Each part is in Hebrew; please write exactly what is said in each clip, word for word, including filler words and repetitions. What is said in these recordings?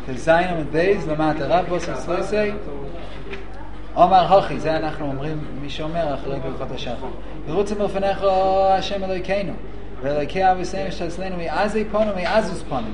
תזיין עמד בייז, למטה רב בוסר סלויסי, אומר הוכי, זה אנחנו אומרים, מי שאומר אחרי ברכות השחר. ורוצה מלפניך השם אלוהיכנו, ואלוהיקי אבותינו שתצילנו מעזי פונים מעזוז פונים.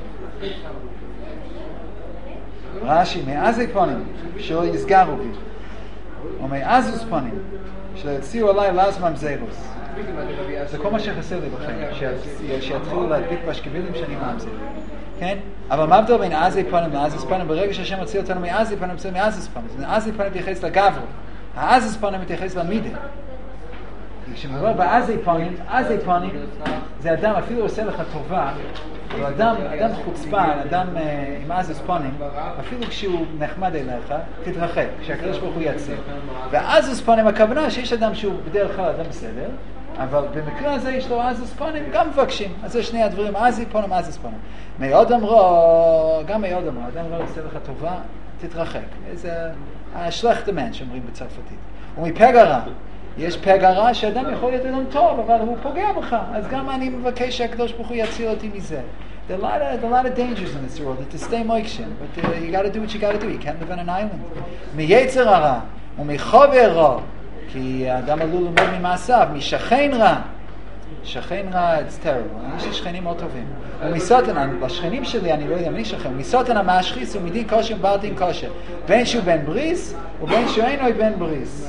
רש"י, מעזי פונים, שלא יסגרו בי, או מעזוז פונים, שלא יוציאו עליי לעז ממזרוס. זה כל מה שחסר לי בחיים, שיתחילו להדביק בשקבילים שאני ממזר. כן? אבל מה הבדל בין עזי פנים לעזוז פנים? ברגע שהשם מציל אותנו מעזי פנים, מציל מעזוז פנים. העזי פנים מתייחס לגברו, העזוז פנים מתייחס למידה. כשמדובר בעזי פנים, עזי פנים זה אדם אפילו עושה לך טובה, אבל אדם, אדם חוצפן, אדם uh, עם עזוז פנים, אפילו כשהוא נחמד אליך, תתרחק, כשהקדוש ברוך הוא יציל. ועזוז פנים הכוונה שיש אדם שהוא בדרך כלל אדם בסדר, אבל במקרה הזה יש לו עזוז פנים, גם מבקשים. אז זה שני הדברים, עזי פנים, עזוז פנים. מאוד אמרו, גם מאוד אמרו, אדם לא עושה לך טובה, תתרחק. זה השלכת מן שאומרים בצרפתית. ומפגע רע. יש פגע רע שאדם יכול להיות אדם טוב, אבל הוא פוגע בך. אז גם אני מבקש שהקדוש ברוך הוא יציל אותי מזה. There are a lot of, there are a lot of dangers in this world. To stay moikshin, but uh, you got to do what you got to do. You can't live on an island. מיצר הרע ומחובר רע, כי האדם עלול ללמוד ממעשיו, משכן רע. שכן רע, it's terrible. יש לי שכנים מאוד טובים. ומסוטן, בשכנים שלי, אני לא יודע מי שכן, ומסוטן המאשחיס ומדין כושר ובר דין כושר. בין שהוא בן בריס, ובין שהוא אינו בן בריס.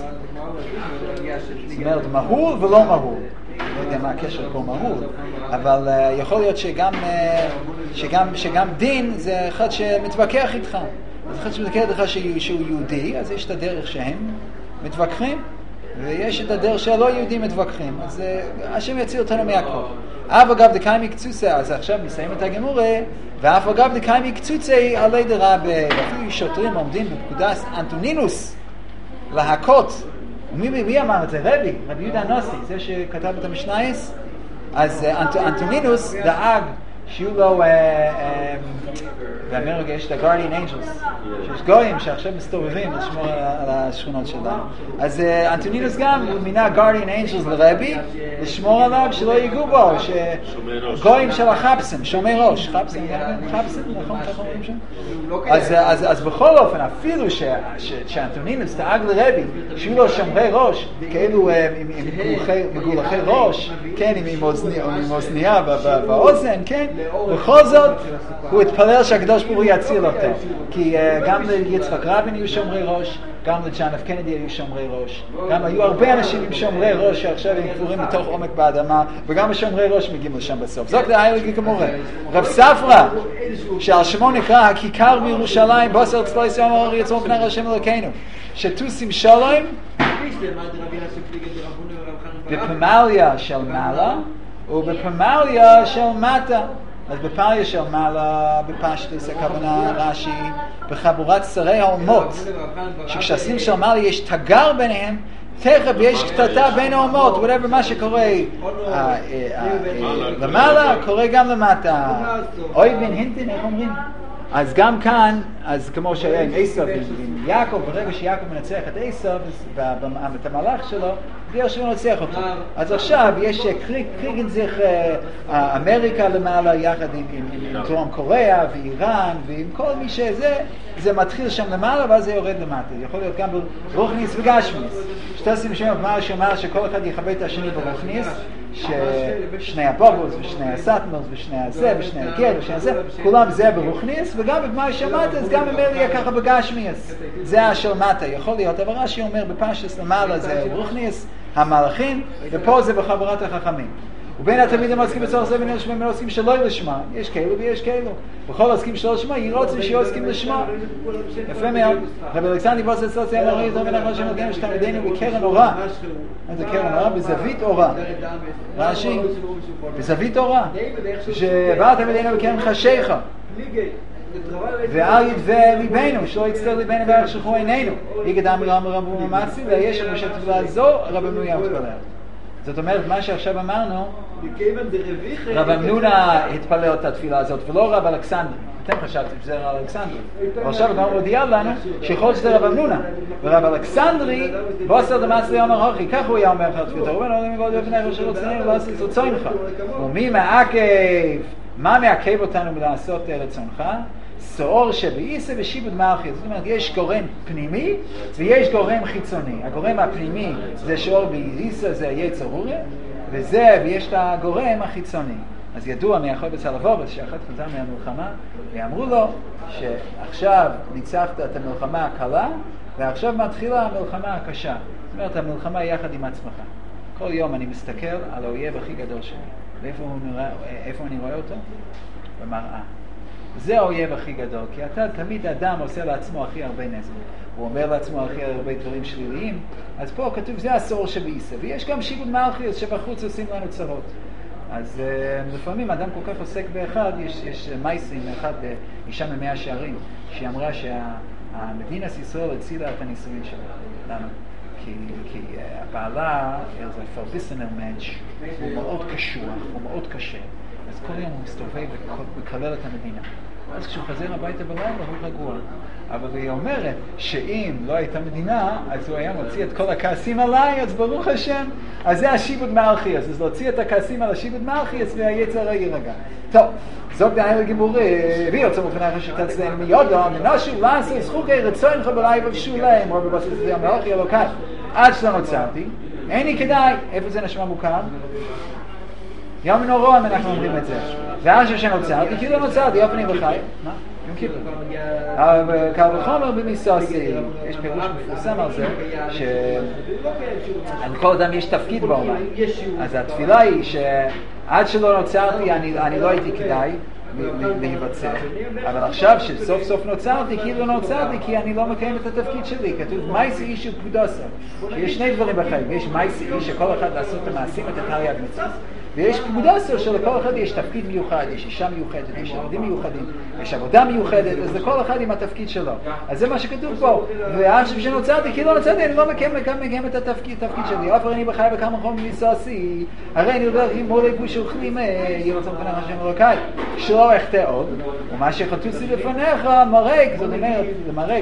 זאת אומרת, מהול ולא מהול. לא יודע מה הקשר לכל מהול, אבל uh, יכול להיות שגם, uh, שגם, שגם דין זה אחד שמתווכח איתך. אז אחד שמתווכח איתך שהוא, שהוא יהודי, אז יש את הדרך שהם מתווכחים, ויש את הדרך שהלא יהודים מתווכחים. אז uh, השם יציל אותנו מהכל. אף אגב דקאי מקצוצה, אז עכשיו נסיים את הגמורה, ואף אגב דקאי מקצוצה עלי דרבה, אפילו שוטרים עומדים בפקודת אנטונינוס להכות. מי, מי אמר את זה? רבי, רבי יהודה הנוסי, זה שכתב את המשנייס. אז אנט, אנטונינוס דאג שיהיו לו, באמריקה יש את ה-Guardian Angels, שיש גויים שעכשיו מסתובבים לשמור על השכונות שלהם. אז אנטונינוס גם הוא מינה Guardian Angels לרבי, לשמור עליו שלא ייגעו בו, גויים של החפסם, שומי ראש, חפסם, חפסם, נכון, ככה אומרים שם? אז בכל אופן, אפילו שאנטונינוס דאג לרבי, שיהיו לו שומרי ראש, כאלו עם מגולחי ראש, כן, עם אוזנייה באוזן, כן, בכל זאת הוא התפלל שהקדוש ברוך הוא יציל אותו, כי uh, גם ליצחק רבין היו שומרי ראש, גם לג'ון אף קנדי היו שומרי ראש, גם היו הרבה אנשים עם שומרי ראש שעכשיו הם קבורים בתוך עומק באדמה, וגם השומרי ראש מגיעים לשם בסוף. זאת ההילגי כמורה. רב ספרא, שעל שמו נקרא הכיכר בירושלים, בוסר צלוי סיום אור יצור פני השם אלוקינו, שטוסים שלום בפמליה של מעלה ובפמליה של מטה. אז בפמליה של מעלה, בפשטוס, הכוונה רש"י, בחבורת שרי האומות, שכשעשים של מעלה יש תגר ביניהם, תכף יש קטטה בין האומות, whatever מה שקורה למעלה, קורה גם למטה. אוי בן הינטן, איך אומרים? אז גם כאן, אז כמו שהיה עם עשו ועם יעקב, ברגע שיעקב מנצח את עשו, את המלאך שלו, בגלל שהוא מנצח אותו. אז עכשיו יש קריגנזיך אמריקה למעלה, יחד עם דרום קוריאה ואיראן, ועם כל מי שזה, זה מתחיל שם למעלה, ואז זה יורד למטה. יכול להיות גם ברוחניס וגשמיס. שתעשים שם במעלה שאומר שכל אחד יכבד את השני ברוחניס, ששני הבובוס ושני הסטמוס ושני הזה ושני הגר ושני הזה, כולם זה ברוחניס, וגם במה שמטה, אז גם אמר יהיה ככה בגשמיס. זה השל מטה, יכול להיות, אבל רש"י אומר בפשטוס למעלה זה ברוחניס, המלאכים, ופה זה בחבורת החכמים. ובין התלמידים עוסקים בצורך זה ובין השמעים עוסקים שלא לשמה. יש כאלו ויש כאלו. בכל עוסקים שלא לשמה, ירוצים שעוסקים לשמה. יפה מאוד. רבי אלכסנדר בוסס סוצי אמר לי, תאמין לך השם לגמרי שתלמידינו בקרן אורה. מה זה קרן אורה? בזווית אורה. רש"י? בזווית אורה. שבא תלמידינו בקרן חשיך. ואל ידווה ליבנו, שלא יצטר ליבנו בערך שכו עינינו. יגד אמר אמר רבו ממצי, ויש לנו שתפילה זו, רבנו יתפלל. זאת אומרת, מה שעכשיו אמרנו, רב אמנונה התפלל את התפילה הזאת, ולא רב אלכסנדר. אתם חשבתם שזה רב אלכסנדר. אבל עכשיו גם מודיע לנו שיכול להיות שזה רב אמנונה. ורב אלכסנדרי, בוסר דמצלי אומר הוכי, כך הוא היה אומר לך תפילתו. הוא אומר, לא מגוד בפני ראש רצוננו, לא עשית רצונך. ומי מעכב, מה מעכב אותנו מלעשות רצונך? סעור שבאיסה ושיבוד מלכי. זאת אומרת, יש גורם פנימי ויש גורם חיצוני. הגורם הפנימי זה שעור באיסה, זה יצר אוריה, וזה, ויש את הגורם החיצוני. אז ידוע מהאחוי בצל אבורס, שאחד חזר מהמלחמה, ואמרו לו שעכשיו ניצחת את המלחמה הקלה, ועכשיו מתחילה המלחמה הקשה. זאת אומרת, המלחמה יחד עם עצמך. כל יום אני מסתכל על האויב הכי גדול שלי. ואיפה נראה, איפה אני רואה אותו? במראה. זה האויב הכי גדול, כי אתה תמיד אדם עושה לעצמו הכי הרבה נזק. הוא אומר לעצמו הכי הרבה דברים שליליים, אז פה כתוב, זה הסעור שבאיסה. ויש גם שיבוד מלכיוס שבחוץ עושים לנו צרות. אז uh, לפעמים אדם כל כך עוסק באחד, יש, יש מייסים, אחד uh, אישה ממאה שערים, שהיא אמרה שהמדינת ישראל הצילה את הנישואין שלה. למה? כי, כי uh, הבעלה, זה פרביסנר מנץ', הוא מאוד קשוח, הוא מאוד קשה. אז כל יום הוא מסתובב וכלל את המדינה. אז כשהוא חזר הביתה בלילה הוא רגוע. אבל היא אומרת שאם לא הייתה מדינה, אז הוא היה מוציא את כל הכעסים עליי, אז ברוך השם, אז זה השיבוד מלכי, אז להוציא את הכעסים על השיבוד מלכי, אז והיצר יירגע. טוב, זאת דהיינו לגימורי, הביא אותו מפנך שתצלם מיודו, מנשו לעשו זכוקי רצוינך בלי ובשולם, או בבסס זה המלכי אלוקי, עד שלא נוצרתי, אין לי כדאי, איפה זה נשמע מוכר? יום מנורו אנחנו אומרים את זה. ואז שנוצרתי, כאילו נוצרתי, יום פנים וחי. מה? יום כיפור. אבל קל וחומר במיסוסי, יש פירוש מפורסם על זה, שעל כל אדם יש תפקיד בעולם. אז התפילה היא שעד שלא נוצרתי, אני לא הייתי כדאי להיווצר. אבל עכשיו שסוף סוף נוצרתי, כאילו נוצרתי, כי אני לא מקיים את התפקיד שלי. כתוב מייסי איש ופקודוסה. יש שני דברים בחיים. יש מייסי איש שכל אחד לעשות את המעשים, את התרי"ג מצוות. ויש פקודוסו שלכל אחד יש תפקיד מיוחד, יש אישה מיוחדת, יש ילדים מיוחדים, יש עבודה מיוחדת, אז לכל אחד עם התפקיד שלו. אז זה מה שכתוב פה. ואז כשנוצרתי, כי לא נוצרתי, אני לא מקיים, מקיים את התפקיד, התפקיד שלי. אופר אני בחי וכמה חום מיסוסי, הרי אני יודע אם מולי פוש אוכלים, ירצה מפנך השם אלוקי, שלא אחטא עוד, ומה שחטוסי לפניך, מרק, זאת אומרת, למרק,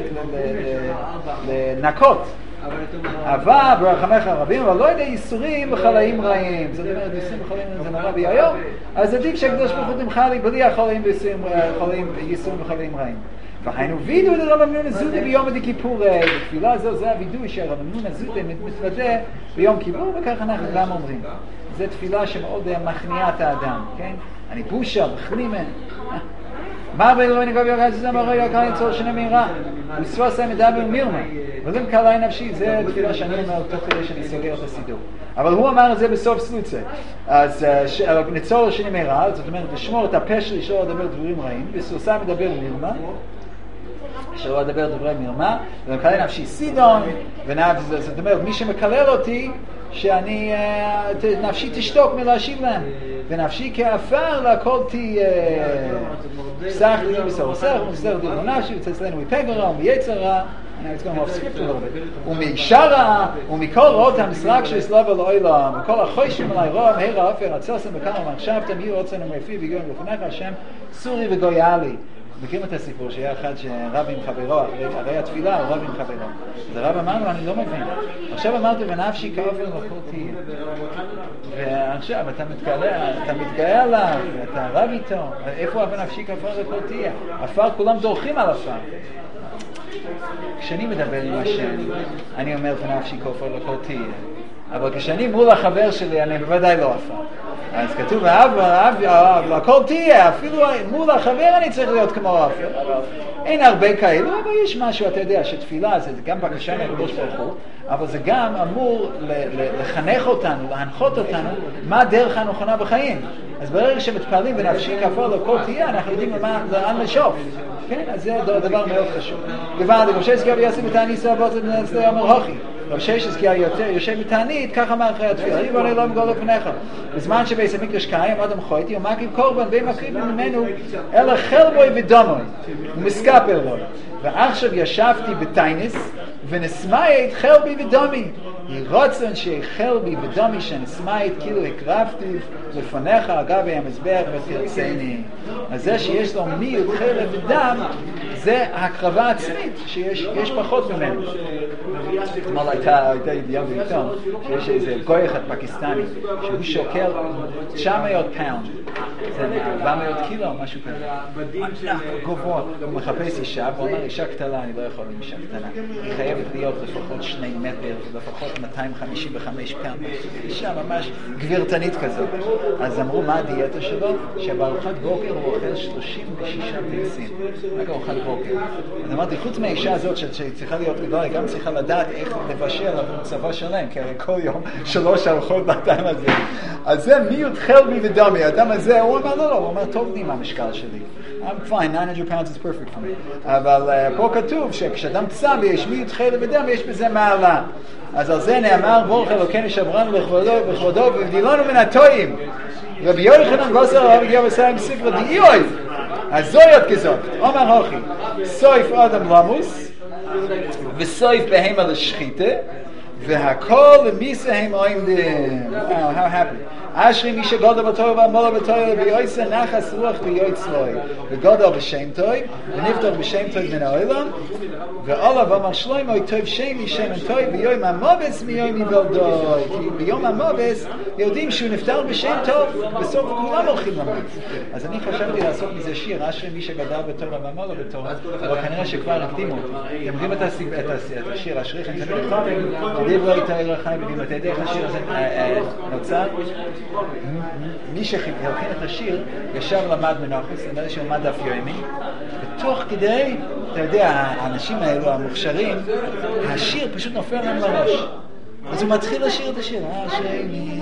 לנקות. אבל ברחמך הרבים, אבל לא יודע ייסורים וחלאים רעים. זאת אומרת, ייסורים וחלאים רעים זה נורא ביום. אז עדיף שהקדוש ברוך הוא תמחה לי בלי החלאים וייסורים וחלאים רעים. והיינו וידוי לרב אמנון הזודי ביום עדי כיפור. בתפילה הזו זה הוידוי שהרב אמנון הזודי מתוודה ביום כיפור, וכך אנחנו גם אומרים. זו תפילה שמאוד מכניעה את האדם, כן? אני בושה וחלימה. מה בלו אני גבי יוגע שזה אמרו יוקר למצוא שנה מהירה וספוס המדבר מירמה וזה מקלה נפשי. זה תפילה שאני אומר תוך כדי שאני סוגר את הסידור, אבל הוא אמר את זה בסוף סלוצה. אז נצור שנה מהירה, זאת אומרת לשמור את הפה שלי שלא לדבר דברים רעים, וספוס המדבר מירמה שלא לדבר דברי מרמה, ומקלה נפשי סידון, זאת אומרת מי שמקלל אותי שאני נפשי תשתוק מלהשיב להם, ונפשי כאפר להכל תהיה פסח לי בסור סר ומסדר דיון נפשי וצלצלנו מפגרה ומיצרה, אני אצגום אוף סקריפט לא הרבה, ומאישרה ומכל רעות המשחק של סלוב על העולם וכל החוישים עלי רוע מהירה אפר הצלסם וכמה מחשבתם יהיו רוצנו מפי וגיון לפניך השם סורי וגויאלי. מכירים את הסיפור שהיה אחד שרב עם חברו, הרי התפילה הוא רב עם חברו. אז הרב אמר לו, אני לא מבין. עכשיו אמרתי, ונפשי כאופר לכל תהיה. ועכשיו אתה מתגאה, אתה מתגאה עליו, אתה רב איתו. איפה ונפשי כאופר לכל תהיה? עפר, כולם דורכים על עפר. כשאני מדבר עם השם, אני אומר, ונפשי כאופר לכל תהיה. אבל כשאני מול החבר שלי, אני בוודאי לא עפר. אז כתוב, הכל תהיה, אפילו מול החבר אני צריך להיות כמו אפר. אין הרבה כאלו, אבל יש משהו, אתה יודע, שתפילה זה גם בקשה מהקדוש ברוך הוא, אבל זה גם אמור לחנך אותנו, להנחות אותנו, מה הדרך הנכונה בחיים. אז ברגע שמתפעלים ונפשי כאפר לכל תהיה, אנחנו יודעים לאן לשאוף. כן? אז זה דבר מאוד חשוב. גבעד, משה סגר ויעשי בתענית סעבות את נצלי אמר הוכי. רב שש סגר יושב בתענית, ככה אמר אחרי התפילה. ריבו אני לא מגול לפניך. בזמן שבייס המקדש קיים, אדם חויתי, ומקיב קורבן, בין מקריב ממנו, אלא חלבוי ודומוי. הוא מסקפר לו. ועכשיו ישבתי בתעניס, ונסמאית חלבי ודומי. היא רוצן שחלבי ודומי שנסמאית, כאילו הקרבתי לפניך אגב המזבח ותרצני. אז זה שיש לו מיל, חלב ודם, זה הקרבה עצמית, שיש פחות ממנו. אתמול הייתה ידיעה בעיתון, שיש איזה גוי אחד פקיסטני, שהוא שוקל תשע מאות פאונד, זה ארבע מאות קילו או משהו כזה. גבוה. הוא מחפש אישה, והוא אומר, אישה קטנה, אני לא יכול עם אישה קטנה. היא חייבת להיות לפחות שני מטר, לפחות מאתיים חמישים וחמש פעם. אישה ממש גבירתנית כזאת. אז אמרו, מה הדיאטה שלו? שבארוחת בוקר הוא אוכל שלושים ושישה ביצים. רק ארוחת בוקר. אז אמרתי, חוץ מהאישה הזאת שצריכה להיות גדולה, היא גם צריכה לדעת איך לבשל עבור צבא שלם, כי הרי כל יום שלוש ארוחות בטעם הזה. אז זה מי יותחל בי ודמי. האדם הזה, הוא אמר, לא, לא, הוא אומר, טוב לי מה המשקל שלי. I'm fine, nine hundred pounds is perfect for me. אבל uh, פה כתוב שכשאדם צבי יש מי יותחל בדם, יש בזה מעלה. אז על זה נאמר, ברוך אלוקינו שברנו בכבודו ובדילנו מן הטועים. רבי יוחנן בוסר הרב הגיע בסיים ספר דיואי. אז זויות כזאת, אומר הוכי, סויף אדם למוס, וסויף בהמה לשחיתה, והכל למיסה הם עומדים. Wow, how happy. אשרי מי שגודל בתור ועמולה בתור ויועצה נחס רוח ויועץ לוי וגודל בשם טוב ונפתח בשם טוב מן העולם ועולה ואמר שלמה טוב שם משם טוב ויום המובס מיום יבלדוי כי ביום המובס יודעים שהוא נפטר בשם טוב בסוף כולם הולכים למות. אז אני חשבתי לעשות מזה שיר אשרי מי שגדל בתור ועמולה בתור אבל כנראה שכבר הקדימו אתם יודעים את השיר אשריכם תמיד פעמים דברי תאיר החיים יודעים את הידך השיר הזה נוצר מי שהלחין את השיר ישב למד מנוחס, למד שהוא למד דף יומי ותוך כדי, אתה יודע, האנשים האלו המוכשרים השיר פשוט נופל להם לראש אז הוא מתחיל לשיר את השיר השני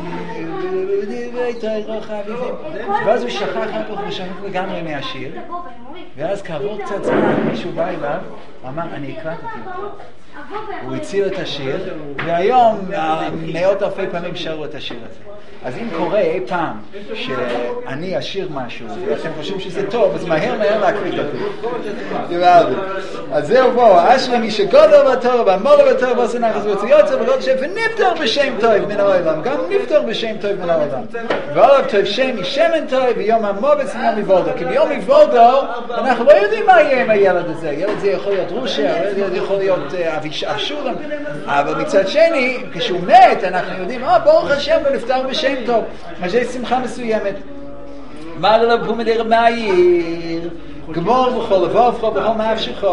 ואז הוא שכח רק הוא שכח לגמרי מהשיר ואז כעבור קצת זמן מישהו בא אליו אמר אני הקלטתי אותו הוא הציל את השיר והיום מאות אלפי פעמים שרו את השיר הזה. אז אם קורה אי פעם שאני אשיר משהו ואתם חושבים שזה טוב אז מהר מהר להקליט אותי. אז זהו בואו אשרי מי שגודל בתור ועמולה בתור ועושה נחס ויוצא וגודל שם ונפטר בשם טוב מן העולם גם נפטר בשם טוב מן העולם ועליו טוב שם משמן טוב ויום המובס מיום יבולדו כי ביום יבולדו אנחנו לא יודעים מה יהיה עם הילד הזה הילד זה יכול להיות רושע הילד יכול להיות אבשולם אבל מצד שני כשהוא מת אנחנו יודעים אה ברוך השם הוא נפטר בשם טוב אז יש שמחה מסוימת מה ללבו מדיר מהיר גמור בכל לבובך בכל מאפשך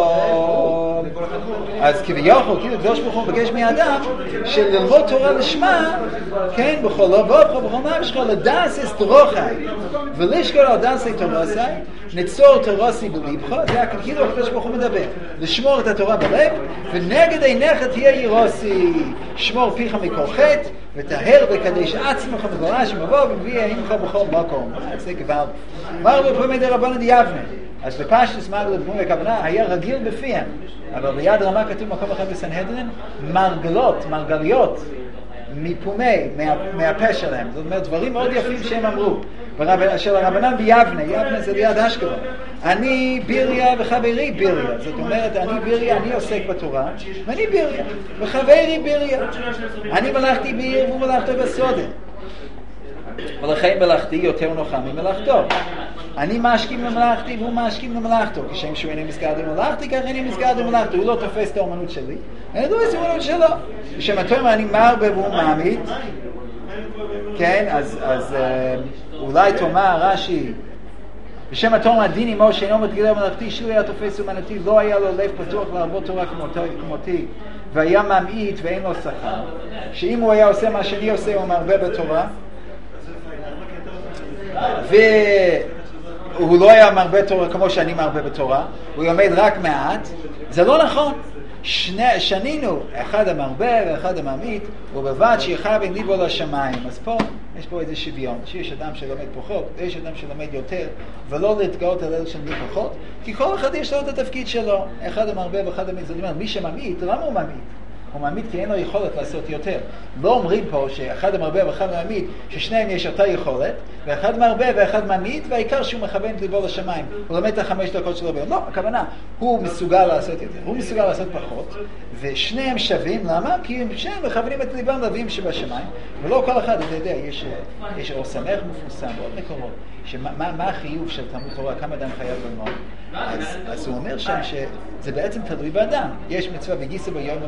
אז כביכול כאילו קדוש ברוך הוא מבקש מאדם שללמוד תורה לשמה כן בכל לבובך בכל מאפשך לדעס את דרוכי ולשקול על דעס את תורסי נצור תורסי בליבך זה כאילו הקדוש ברוך הוא מדבר לשמור את התורה בלב ונגד עיניך תהיה ירוסי שמור פיך מכל חטא וטהר וקדש עצמך מגורש מבוא ומביא עמך בכל מקום זה גוואלד מר בפרמי דרבנן יבנה אז בפשטוס מרגל בפרמי הכוונה היה רגיל בפיהם אבל ביד רמה כתוב מקום אחד בסנהדרין מרגלות, מרגליות מפומי, מה, מהפה שלהם זאת אומרת דברים מאוד יפים שהם אמרו ברב, של הרבנן ביבנה יבנה זה ליד אשקלון אני ביריה וחברי ביריה זאת אומרת אני ביריה, אני עוסק בתורה ואני ביריה וחברי ביריה אני מלאכתי בעיר והוא מלאכתו בסודה ולכן מלאכתי יותר נוחה ממלאכתו אני משכים למלאכתי והוא משכים למלאכתו כשם שהוא איני מסגד למלאכתי כך איני מסגד למלאכתו הוא לא תופס את האומנות שלי אני לא תופס את האומנות שלו ושמתום אני מרבה והוא מעמיד כן אז, אז אולי תאמר רש"י בשם התום הדין עמו שאינו מתגלה מלאכתי שהוא היה תופס אומנותי לא היה לו לב פתוח להרבות תורה כמותי והיה ממעיט ואין לו שכר שאם הוא היה עושה מה שאני עושה הוא מרבה בתורה והוא לא היה מרבה תורה כמו שאני מרבה בתורה הוא יומד רק מעט זה לא נכון שני, שנינו אחד המרבה ואחד הממעיט ובבד שיכוון ליבו לשמיים אז פה יש פה איזה שוויון שיש אדם שלומד פחות יש אדם שלומד יותר ולא להתגאות על אלה שלומד פחות כי כל אחד יש לו את התפקיד שלו אחד המרבה ואחד הממעיט זאת אומרת מי שממעיט למה הוא ממעיט? הוא ממעיט כי אין לו יכולת לעשות יותר לא אומרים פה שאחד המרבה ואחד הממעיט ששניהם יש אותה יכולת ואחד מרבה ואחד ממעיט והעיקר שהוא מכוון את ליבו לשמיים הוא לומד את החמש דקות שלו ביום לא, הכוונה הוא מסוגל לעשות יותר הוא מסוגל לעשות פחות ושניהם שווים למה? כי שניהם מכוונים את ליבם לווים שבשמיים ולא כל אחד אתה יודע יש, יש אור שמח מפורסם בעוד מקומות שמה, מה, מה החיוב של תלמוד תורה כמה אדם חייב ללמוד אז, אז הוא אומר שם שזה בעצם תלוי באדם יש מצווה בגיסא ביום ובלילה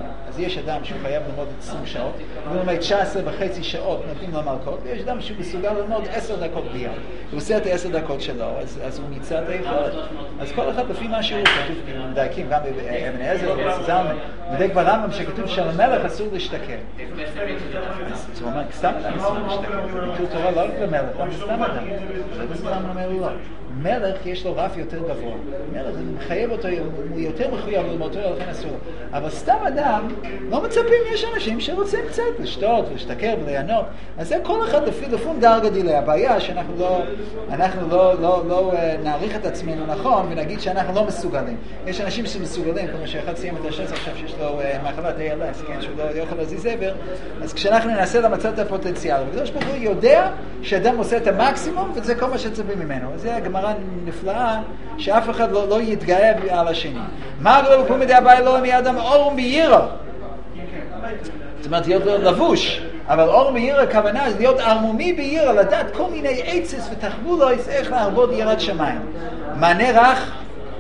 אז יש אדם שהוא חייב ללמוד עשרים שעות, הוא לומד תשע עשרה וחצי שעות נותנים לו מלכות, ויש אדם שהוא מסוגל ללמוד עשר דקות ביום. הוא עושה את העשר דקות שלו, אז, אז הוא מיצה את היכולת. אז כל אחד לפי מה שהוא כתוב, מדייקים גם באבן עזר ובסזלמן, מדייק ברמב"ם שכתוב שלמלך אסור להשתכר. אז הוא אומר, סתם אדם אסור להשתכר, זה ביטול תורה לא למלך, אבל סתם אדם. זה בסתם אומר לא. מלך יש לו רף יותר גבוה. מלך מחייב אותו, הוא יותר מחויב ללמודו, לכן אסור. אבל סתם אדם, לא מצפים, יש אנשים שרוצים קצת לשתות, להשתכר וליהנות. אז זה כל אחד לפי לפון דרגה דילי. הבעיה שאנחנו לא, אנחנו לא, לא, לא נעריך את עצמנו נכון ונגיד שאנחנו לא מסוגלים. יש אנשים שמסוגלים, כמו שאחד סיים את השץ עכשיו שיש לו מחלת איי אל אס, כן, שהוא לא יכול להזיז עבר. אז כשאנחנו ננסה למצוא את הפוטנציאל, וקדוש ברוך הוא יודע שאדם עושה את המקסימום, וזה כל מה שצפים ממנו. זה הגמרא נפלאה, שאף אחד לא, לא יתגאה על השני. מה גדול בפומי די הבעיה לא למי אדם אורום בירה. זאת אומרת, להיות לבוש. אבל אור בירה הכוונה זה להיות ערמומי בירה, לדעת כל מיני עצס ותחבולויס איך להרבות יראת שמיים. מענה רך,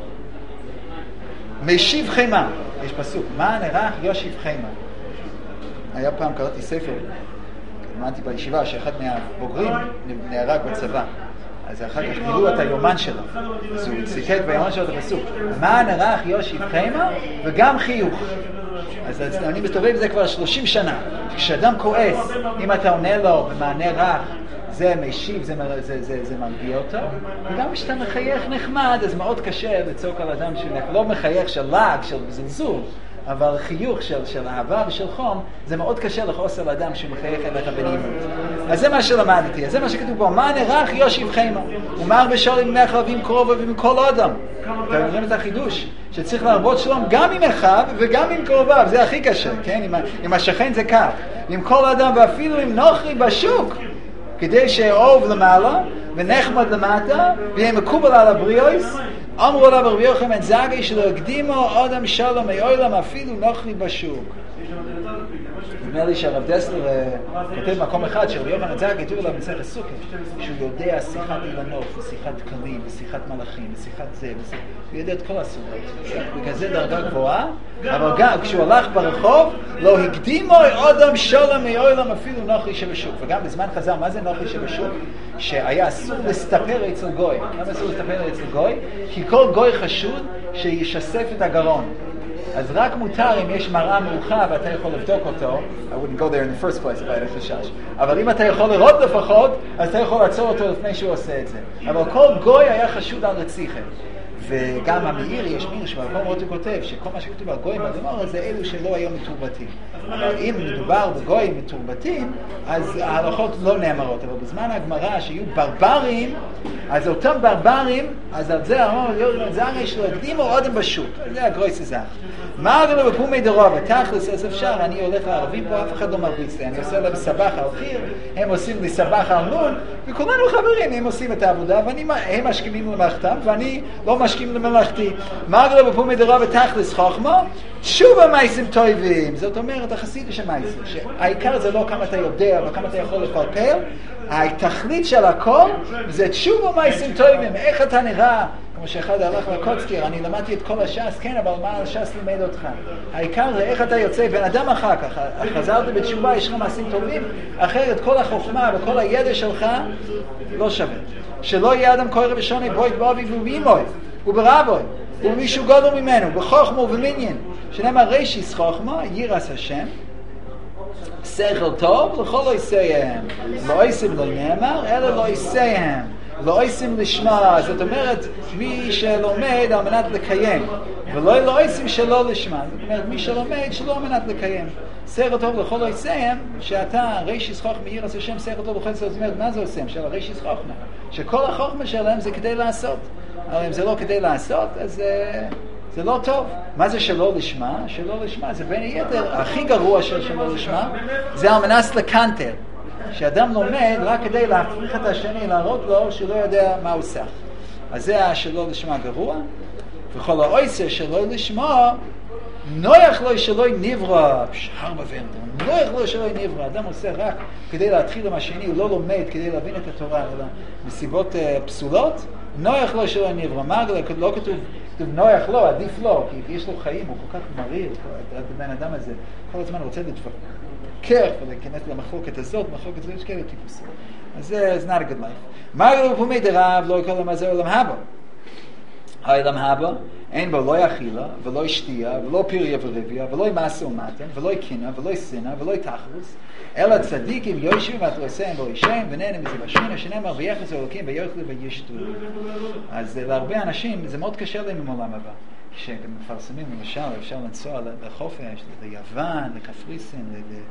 משיב חיימה. יש פסוק, מענה רך יושיב חיימה. היה פעם, קראתי ספר, אמרתי בישיבה שאחד מהבוגרים נהרג בצבא. אז אחר כך תראו את היומן שלו. אז הוא ציטט ביומן שלו את הפסוק. מען ערך יושיב חיימה וגם חיוך. אז אני מסתובב בזה כבר שלושים שנה. כשאדם כועס, אם אתה עונה לו במענה רך, זה משיב, זה, זה, זה, זה מרגיע אותו. וגם כשאתה מחייך נחמד, אז מאוד קשה לצעוק על אדם שלא מחייך של לעג, של זלזול. אבל חיוך של, של אהבה ושל חום, זה מאוד קשה לכעוס על אדם שמחייך אליך בנעימות. אז זה מה שלמדתי, אז זה מה שכתוב בו, מה נערך יושיב חיימה, ומר בשול עם נחל ועם קרוב ועם כל אדם. אתם אומרים את החידוש, שצריך להרבות שלום גם עם אחיו וגם עם קרוביו, זה הכי קשה, כן? עם, עם השכן זה קל. עם כל אדם ואפילו עם נוכרי בשוק, כדי שאהוב למעלה ונחמד למטה, ויהיה מקובל על הבריאוס, אמרו עליו רבי יוחנן זגי שלא הקדימו אדם שלום מעולם אפילו נוכרי בשוק. נדמה לי שהרב דסלר כותב מקום אחד שרבי יוחנן זגי כתוב עליו במסכת סוכה, שהוא יודע שיחת אילנות ושיחת כלים ושיחת מלאכים ושיחת זה וזה, הוא יודע את כל הסוגות בכזה דרגה גבוהה, אבל גם כשהוא הלך ברחוב לא הקדימו אדם שלום מעולם אפילו נוכרי שבשוק. וגם בזמן חזר, מה זה נוכרי שבשוק? שהיה אסור לסתפר אצל גוי. למה אסור לסתפר אצל גוי? כי כל גוי חשוד שישסף את הגרון. אז רק מותר אם יש מראה מאוחה ואתה יכול לבדוק אותו, I wouldn't go there in the first place if I had a חשש. אבל אם אתה יכול לראות לפחות, אז אתה יכול לעצור אותו לפני שהוא עושה את זה. אבל כל גוי היה חשוד על רציחם. וגם המאיר יש מירש, והרבה מאוד הוא כותב שכל מה שכתוב על גויים בדבר הזה אלו שלא היו מתורבתים. אבל אם מדובר בגויים מתורבתים, אז ההלכות לא נאמרות. אבל בזמן הגמרא שיהיו ברברים, אז אותם ברברים, אז על זה אמרו, זה הרי שלא הקדימו אודם בשוק. זה הגרויס הזך. מה אמרו לו בפומי דרוב? ותכלס, אז אפשר, אני הולך לערבים פה, אף אחד לא מרביץ לי. אני עושה להם סבח על חיר, הם עושים לי סבח על נון, וכולנו חברים, הם עושים את העבודה, והם משכימים למלאכתם, ואני לא משכים למלאכתי. מה אמרו לו בפומי דרוב? ותכלס חוכמה, תשובה מייסים טובים. זאת אומרת, החסיד של מייסים, שהעיקר זה לא כמה אתה יודע, וכמה אתה יכול לפלפל, התכלית של הכל זה תשובה מייסים טובים. איך אתה נראה? כמו שאחד הלך לקוצקיר, אני למדתי את כל הש"ס, כן, אבל מה הש"ס לימד אותך? העיקר זה איך אתה יוצא, בן אדם אחר כך, חזרת בתשובה, יש לך מעשים טובים, אחרת כל החוכמה וכל הידע שלך לא שווה. שלא יהיה אדם קורא ושוני בוית באבי ובאימוי, וברבוי, ומישהו גודל ממנו, בחוכמה ובמניין, שנאמר רישיס חוכמה, ירס השם, שכל טוב, לכל לא יסייהם. לא יסים לא נאמר, אלא לא יסייהם. לא עושים לשמה, זאת אומרת, מי שלומד על מנת לקיים, ולא לא עושים שלא לשמה, זאת אומרת, מי שלומד שלא על מנת לקיים. סרט טוב לכל לא יסיים, שאתה רישיס חוכמה ירס השם, סרט טוב לכל יסיים, זאת אומרת, מה זה עושים? של הרישיס חוכמה. שכל החוכמה שלהם זה כדי לעשות. אבל אם זה לא כדי לעשות, אז זה לא טוב. מה זה שלא לשמה? שלא לשמה, זה בין היתר, הכי גרוע של שלא לשמה, זה על מנת לקנטר. שאדם לומד רק כדי להפריך את השני, להראות לו שלא יודע מה הוא עושה. אז זה השלא לשמה גרוע, וכל העושה שלא לשמה, נויח לו שלא נברא, שחר מבנדר, נויח לו שלא נברא, אדם עושה רק כדי להתחיל עם השני, הוא לא לומד כדי להבין את התורה, אלא מסיבות uh, פסולות, נויח לו שלא נברא. מה לא כתוב כתוב נוח לו, עדיף לו, כי יש לו חיים, הוא כל כך מריר, הבן אדם הזה, כל הזמן רוצה להתווכח ולהיכנס למחלוקת הזאת, מחלוקת הזאת, יש כאלה טיפוסים. אז זה not a good life. מה הוא פומי דרב, לא יקול למה זה עולם הבא. העולם הבא, אין בו לא אכילה, ולא שתייה, ולא פיריה ורביה, ולא מעשה ומתן, ולא קנאה, ולא שנאה, ולא תחרוס, אלא צדיקים יושבים ותרסם בו ישם, ונהנה מזה בשכינה, שנאמר ויחס אלוקים ויאכלו וישתו. אז להרבה אנשים זה מאוד קשה להם עם עולם הבא. כשמפרסמים למשל, אפשר לנסוע לחופש, ליוון, לקפריסין,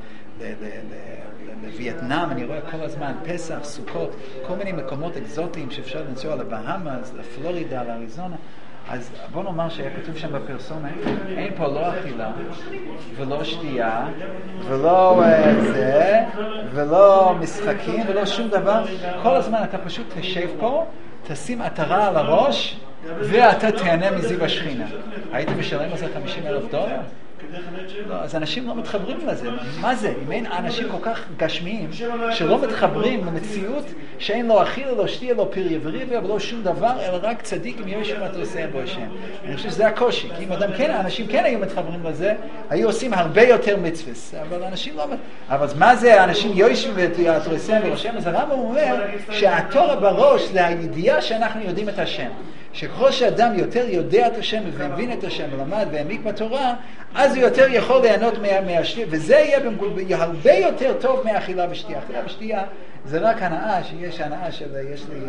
לווייטנאם, אני רואה כל הזמן פסח, סוכות, כל מיני מקומות אקזוטיים שאפשר לנסוע לבהאמאס, לפלורידה, לאריזונה. אז בוא נאמר שהיה כתוב שם בפרסומת, אין פה לא אכילה, ולא שתייה, ולא זה, ולא משחקים, ולא שום דבר. כל הזמן אתה פשוט תשב פה, תשים עטרה על הראש, ואתה תהנה מזיו השכינה. היית משלם על זה חמישים אלף דולר? לא, אז אנשים לא מתחברים לזה. מה זה? אם אין אנשים כל כך גשמיים שלא מתחברים למציאות שאין לו אכילה, לא שתייה, לא פיריה וריביה ולא שום דבר, אלא רק צדיק אם יושבים ותרסם בו השם. אני חושב שזה הקושי, כי אם אדם כן, האנשים כן היו מתחברים לזה, היו עושים הרבה יותר מצווס, אבל אנשים לא... אבל מה זה? האנשים יושבים ותרסם בו השם, אז הרב אומר שהתורה בראש זה הידיעה שאנחנו יודעים את השם. שככל שאדם יותר יודע את השם ומבין את השם ולמד והעמיק בתורה, אז הוא יותר יכול ליהנות מהשתייה, וזה יהיה הרבה יותר טוב מהאכילה ושתייה. אכילה ושתייה זה רק הנאה, שיש הנאה של, יש לי,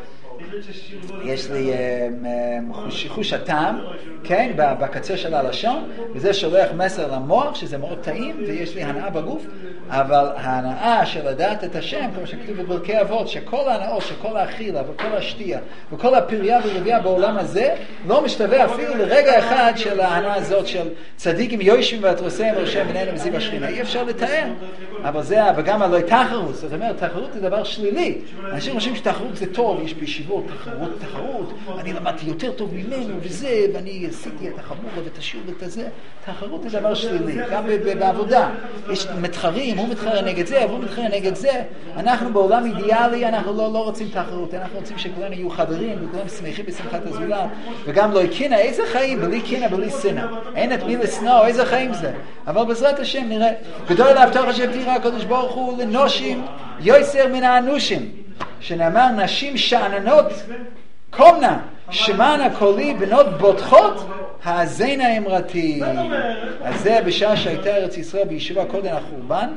יש לי חוש, חוש הטעם, כן, בקצה של הלשון, וזה שולח מסר למוח, שזה מאוד טעים, ויש לי הנאה בגוף, אבל ההנאה של לדעת את השם, כמו שכתוב בברכי אבות, שכל ההנאות, שכל האכילה וכל השתייה, וכל הפריה ורבייה בעולם הזה, לא משתווה אפילו לרגע אחד של ההנאה הזאת של צדיקים יושבים ותרסם בו השם ונהנה מזיו השכינה. אי אפשר לתאר, אבל זה, וגם הלא תחרות, זאת אומרת, תחרות זה דבר שלילי. אנשים חושבים שתחרות זה טוב, יש בישיבות תחרות, תחרות, אני למדתי יותר טוב ממנו וזה, ואני עשיתי את החמורה ואת השיעור ואת הזה. תחרות זה דבר שלילי, גם בעבודה. יש מתחרים, הוא מתחרה נגד זה, והוא מתחרה נגד זה. אנחנו בעולם אידיאלי, אנחנו לא, לא רוצים תחרות, אנחנו רוצים שכולנו יהיו חברים, וכולם שמחים בשמחת הזולת, וגם לא יקנה, איזה חיים, בלי קנה, בלי שנאה. אין את מי לשנוא, איזה חיים זה. אבל בעזרת השם נראה, גדול להבטח שהבטיח הקדוש ברוך הוא לנושים, יויסר מן האנושים, שנאמר נשים שאננות, קומנה, שמענה קולי בנות בוטחות, האזינה אמרתי. אז זה בשעה שהייתה ארץ ישראל בישיבה קודם החורבן,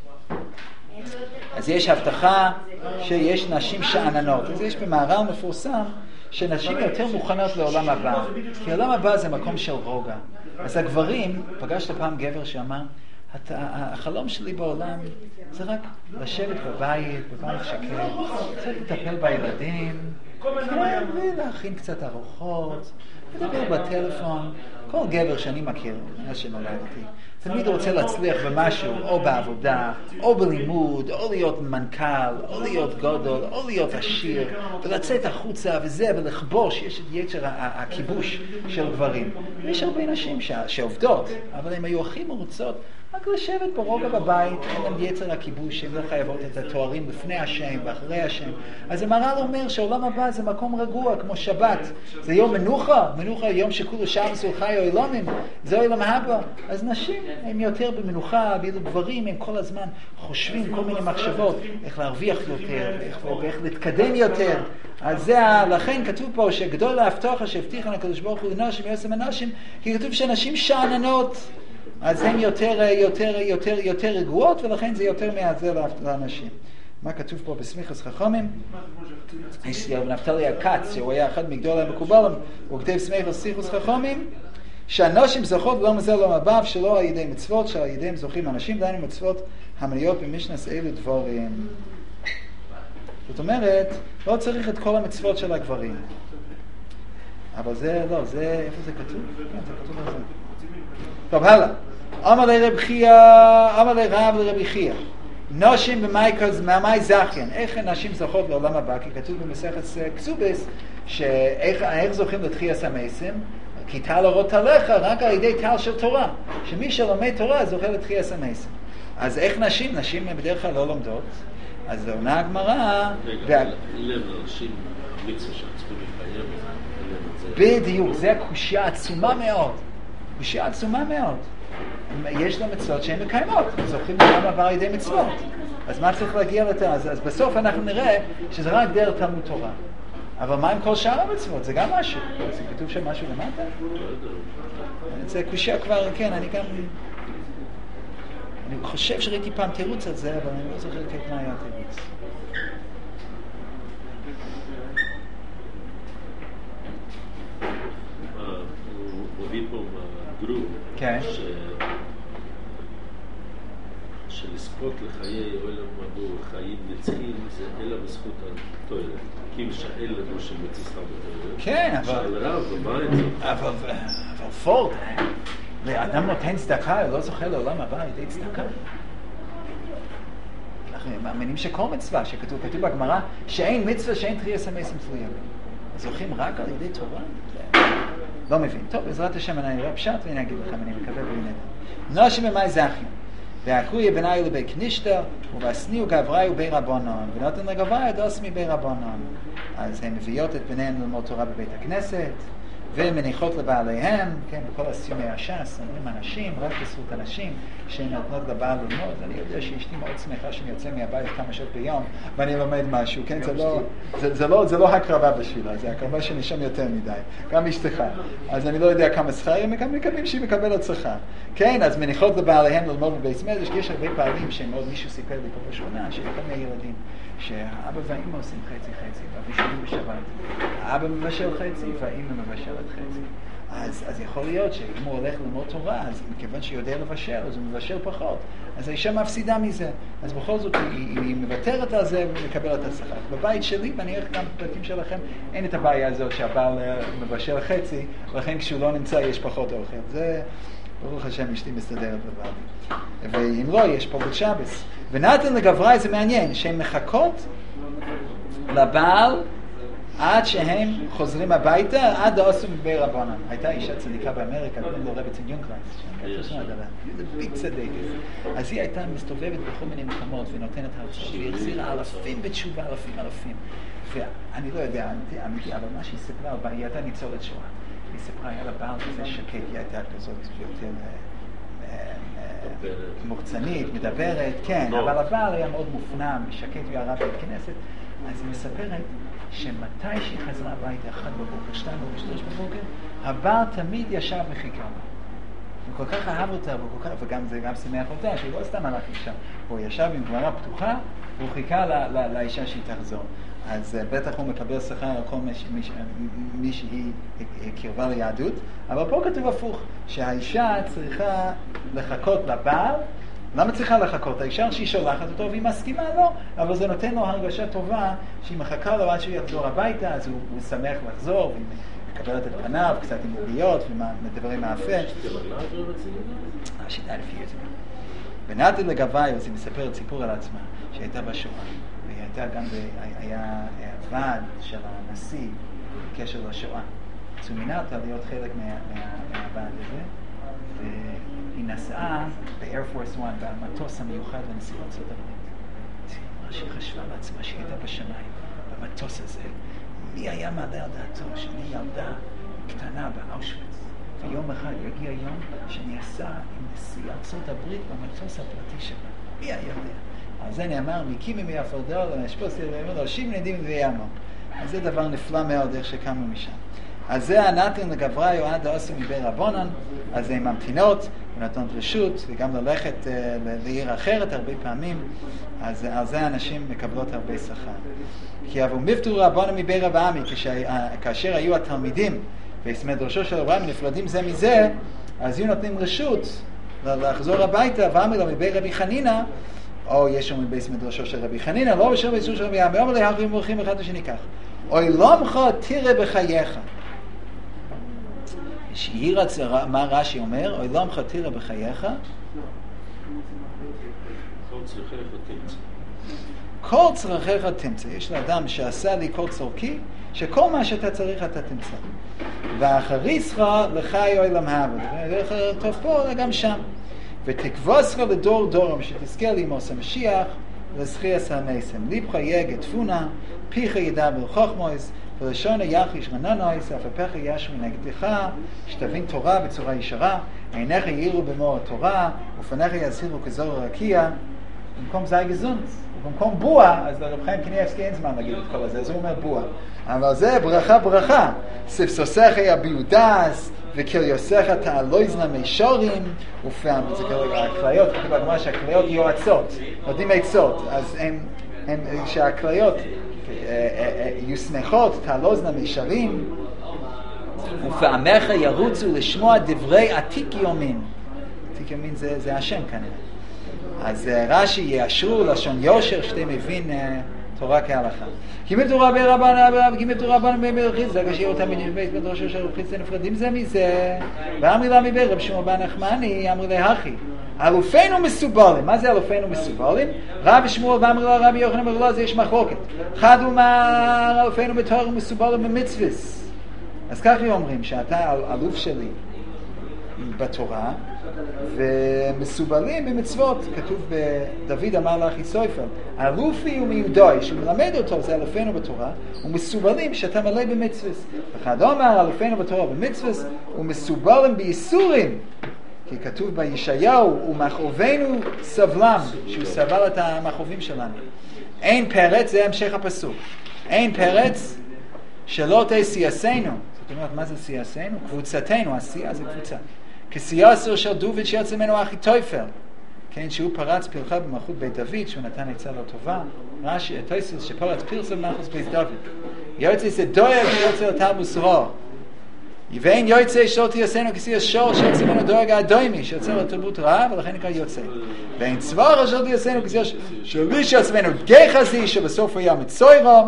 אז יש הבטחה שיש נשים שאננות. אז יש במערל מפורסם שנשים יותר מוכנות לעולם הבא, כי העולם הבא זה מקום של רוגע. אז הגברים, פגשת פעם גבר שאמר, החלום שלי בעולם זה רק לשבת בבית, בבית שקט, קצת לטפל בילדים, ולהכין קצת ארוחות, לדבר בטלפון. כל גבר שאני מכיר, מאז שנולדתי, תמיד רוצה להצליח במשהו, או בעבודה, או בלימוד, או להיות מנכ"ל, או להיות גדול, או להיות עשיר, ולצאת החוצה וזה, ולכבוש. יש את יצר הכיבוש של גברים. ויש הרבה נשים שעובדות, אבל הן היו הכי מרוצות רק לשבת ברוגע בבית, אין להם יצר הכיבוש, הן לא חייבות את התוארים לפני השם ואחרי השם. אז המהר"ל אומר שהעולם הבא זה מקום רגוע, כמו שבת. זה יום מנוחה, מנוחה יום שכולו שבס וחי עולמים, זה עולם הבא. אז נשים הם יותר במנוחה, ואילו גברים הם כל הזמן חושבים כל מיני מחשבות, איך להרוויח יותר, איך, ואיך להתקדם יותר. אז זה, לכן כתוב פה שגדול להבטחה שהבטיחן הקדוש ברוך הוא לנשים ויעשם אנשים, כי כתוב שאנשים שאננות, אז הן יותר, יותר, יותר, יותר רגועות, ולכן זה יותר מעזר לאנשים. מה כתוב פה בסמיכוס חכמים? יש נפתלי הקץ, שהוא היה אחד מגדולי המקובלים, הוא כתב סמיכוס סיכוס חכמים, שהנשים זוכות לא מזה לא מבב, שלא על ידי מצוות, שעל ידיהם זוכים אנשים, דיינו מצוות המניות במשנס אילו דבורים. זאת אומרת, לא צריך את כל המצוות של הגברים. אבל זה, לא, זה, איפה זה כתוב? כן, זה כתוב על זה. טוב, הלאה. אמר לרב חייא, אמר לרב לרב חייא. נשים במייקרס, מהמי זכיין. איך נשים זוכות לעולם הבא? כי כתוב במסכת כסובס, שאיך זוכים לתחייס המסים? כי טל אורות עליך רק על ידי טל של תורה. שמי שלומד תורה זוכה לתחייס המסים. אז איך נשים? נשים בדרך כלל לא לומדות. אז עונה הגמרא... רגע, אין להם אנשים מצווה שהם צריכים לקיים. בדיוק, זה הקושיה עצומה מאוד. קושיה עצומה מאוד. יש לו מצוות שהן מקיימות, זוכים לעולם עבר על ידי מצוות. אז מה צריך להגיע לתל? אז, אז בסוף אנחנו נראה שזה רק דרך תלמוד תורה. אבל מה עם כל שאר המצוות? זה גם משהו. זה כתוב שם משהו למטה? זה קושיה כבר, כן, אני גם... אני חושב שראיתי פעם תירוץ על זה, אבל אני לא זוכר כעת מה היה התירוץ. הוא מביא פה מהגרוב, שלזכות לחיי עולם עבור חיים נצחים זה אלא בזכות התואר. כי אם שאל לנו שמציסה בתואר. כן, אבל... שאל רב, ומה את זאת? אבל פורד, לאדם נותן צדקה, הוא לא זוכה לעולם הבא על ידי צדקה. אנחנו מאמינים שכל מצווה שכתוב, כתוב בגמרא, שאין מצווה שאין תרי"ג מסים תלויים. זוכים רק על ידי תורה? לא מבין. טוב, בעזרת השם אני אראה פשט ואני אגיד לכם, אני מקווה והנה. נושם במאי זכיין. והקרוי בניו לבי כנישתא, ובסניעו גבריו בי רבנן, ונותן לגבריו דוסמי בי רבנן. אז הן מביאות את בניהן ללמוד תורה בבית הכנסת, ומניחות לבעליהם, כן, בכל הסיומי הש"ס, אומרים אנשים, רק בזכות אנשים, שהן נותנות לבעל ללמוד. אני יודע שאשתי מאוד שמחה שאני יוצא מהבית כמה שעות ביום, ואני לומד משהו, כן, זה לא, זה, זה לא, זה לא הקרבה בשבילה, זה הקרבה שנשם יותר מדי, גם אשתך. אז אני לא יודע כמה שכר, הם גם מקבלים שהיא מקבלת שכר. כן, אז מניחות לבעליהם ללמוד בבית מדרש, יש הרבה פעמים שמאוד מישהו סיפר לי פה בשכונה, של כל מיני ילדים, שהאבא והאמא עושים חצי חצי, והבישולים בשבת. האבא מבשל חצי, והאמא מבשלת חצי. אז, אז יכול להיות שאם הוא הולך ללמוד תורה, אז מכיוון שהוא יודע לבשל, אז הוא מבשל פחות. אז האישה מפסידה מזה. אז בכל זאת היא, היא מוותרת על זה ומקבלת את השכר. בבית שלי, ואני אראה גם בבתים שלכם, אין את הבעיה הזאת שהבעל מבשל חצי, ולכן כשהוא לא נמצא יש פחות אוכל. זה... ברוך השם, אשתי מסתדרת לבד. ואם לא, יש פה בשבס. ונתן לגברי זה מעניין, שהן מחכות לבעל עד שהם חוזרים הביתה, עד העשו מבי רבנן. הייתה אישה צדיקה באמריקה, קוראים לו רבי ציון יונקלייס, זה ביג צדיק. אז היא הייתה מסתובבת בכל מיני מקומות ונותנת הרצאות, והיא החזירה אלפים בתשובה, אלפים אלפים. ואני לא יודע, אמיתי, אבל מה שהיא סיפרה, היא הייתה ניצולת שואה. היא סיפרה, היה לה בעל כזה שקט, היא הייתה כזאת יותר מוחצנית, מדברת, כן, אבל הבעל היה מאוד מופנם, שקט והרב בית כנסת. אז היא מספרת שמתי שהיא חזרה הביתה, אחד בבוקר, שתיים בבוקר, שלוש בבוקר, הבעל תמיד ישב וחיכה לה. הוא כל כך אהב אותה, כך, וגם זה גם שמח אותה, שהוא לא סתם הלך אישה. הוא ישב עם גמרא פתוחה, והוא חיכה לה, לה, לאישה שהיא תחזור. אז בטח הוא מקבל שכר על כל מי שהיא קרבה ליהדות, אבל פה כתוב הפוך, שהאישה צריכה לחכות לבעל. למה צריכה לחכות? האישה שהיא שולחת אותו והיא מסכימה לו, אבל זה נותן לו הרגשה טובה שהיא מחכה לו עד שהוא יחזור הביתה, אז הוא, הוא שמח לחזור, והיא מקבלת את פניו, קצת עם עוגיות ומדברים מהפה. השיטה לפי זה. ונתן לגבי, אז היא מספרת סיפור על עצמה, שהייתה בשואה, והיא הייתה גם, היה ועד של הנשיא בקשר לשואה. אז הוא מינה אותה להיות חלק מה, מה, מהוועד הזה, והיא נסעה ב-Air Force One, במטוס המיוחד לנשיא ארצות הברית. מה שהיא חשבה לעצמה שהיא הייתה בשמיים, במטוס הזה, מי היה מעלה על דעתו שאני ילדה קטנה באושוויץ, ויום אחד יגיע יום שאני אסע עם נשיא ארצות הברית במטוס הפרטי שלה. מי היה יודע? אז זה נאמר, מקימי מיפרדו, למשפוס ילדים, ראשים נדים ויאמו. אז זה דבר נפלא מאוד איך שקמו משם. אז זה הנתן לגברי או עד העשו מבי רבנן, אז הן ממתינות ונותנות רשות, וגם ללכת uh, לעיר אחרת הרבה פעמים, אז על זה האנשים מקבלות הרבה שכר. כי אבו מבטו רבנן מבי רב עמי, כאשר היו התלמידים והסמד ראשו של רב עמי נפרדים זה מזה, אז היו נותנים רשות לחזור הביתה, ועמי לו מבי רבי חנינה, או יש שם מבית מדרשו של רבי חנינה, לא בשביל ביסור של רבי עמי, אומר לי, הלכים והולכים אחד לשני כך. אוי לומך תראה בחייך. שהיא רצה, מה רש"י אומר? אוי לומך תראה בחייך. כל צרכיך תמצא. כל צרכיך תמצא. יש לאדם שעשה לי כל צורכי, שכל מה שאתה צריך אתה תמצא. ואחריסך לחי אוי למהב. דרך טוב פה, גם שם. ותקבוסך לדור דורם, שתזכה לימוס המשיח, לזכיס המסם. ליבך יגע תפונה, פיך ידבר חוכמוס, ולשון יחיש רננויס, אף הפך ישרו נגדך, שתבין תורה בצורה ישרה, עיניך יאירו במאור התורה, ופניך יזהירו כזור הרקיע. במקום זי גזונץ, ובמקום בוע, אז לרב חיים קניאבסקי אין זמן להגיד את כל הזה, אז הוא אומר בוע. אבל זה ברכה ברכה. ספסוסך יביעו דס, וכליוסך תעלויזנה מישורים, ופעם, זה כרגע הכליות, כתוב בגמרא שהכליות יועצות, נותנים עצות, אז הם, הם, שהכליות יוסמכות, תעלוזנה מישרים, ופעמך ירוצו לשמוע דברי עתיק יומין. עתיק יומין זה, זה השם כנראה. אז רש"י יאשרו לשון יושר, שתי מבין תורה כהלכה. קימל תורה ברבן, קימל תורה ברבן במלכיס, זה כשיר אותם בבית מדרש של רב חיסדא נפרדים זה מזה. ואמרי לה מבית רב שמעון בן נחמני, אמרי לה הכי. אלופינו מסובלים. מה זה אלופינו מסובלים? רב שמואל ואמרי לה רבי יוחנן אמר לה, זה יש מחלוקת. אחד אומר אלופינו בתורה מסובלים במצווס. אז ככה אומרים שאתה אלוף שלי בתורה, ומסובלים במצוות. כתוב בדוד אמר לאחיתופל, אלופי ומיודעי, שהוא מלמד אותו, זה אלופינו בתורה, ומסובלים שאתה מלא במצוות. אחד אומר אלופינו בתורה במצוות, ומסובלים בייסורים, כי כתוב בישעיהו, ומכאובינו סבלם, שהוא סבל את המכאובים שלנו. אין פרץ, זה המשך הפסוק, אין פרץ שלא תסייסנו. זאת אומרת, מה זה סייסנו? קבוצתנו, הסייה זה קבוצה. כסייסר של דוד שיוצא ממנו אחיתופל, כן, שהוא פרץ פרחה במלכות בית דוד, שהוא נתן עצה לא טובה. רש"י, תוספות שפרץ פרצה במלכות בית דוד. יוצא זה דויג שיוצא לתלמוס רע. ואין יוצא שלא תייסנו כסייס שור שיוצא ממנו דויג האדוימי, שיוצא לתרבות רעה, ולכן נקרא יוצא. ואין צבא שלא תייסנו כסייס שלי שיוצא ממנו גחזי, שבסוף היה מצוירו,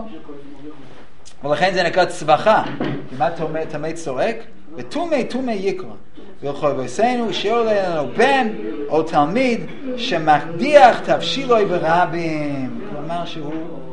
ולכן זה נקרא צבחה. כמעט תמי צורק, ותומי תומי יקרא. ולכל בויסנו שיעור לנו בן או תלמיד שמחדיח תבשילוי ברבים, כלומר שהוא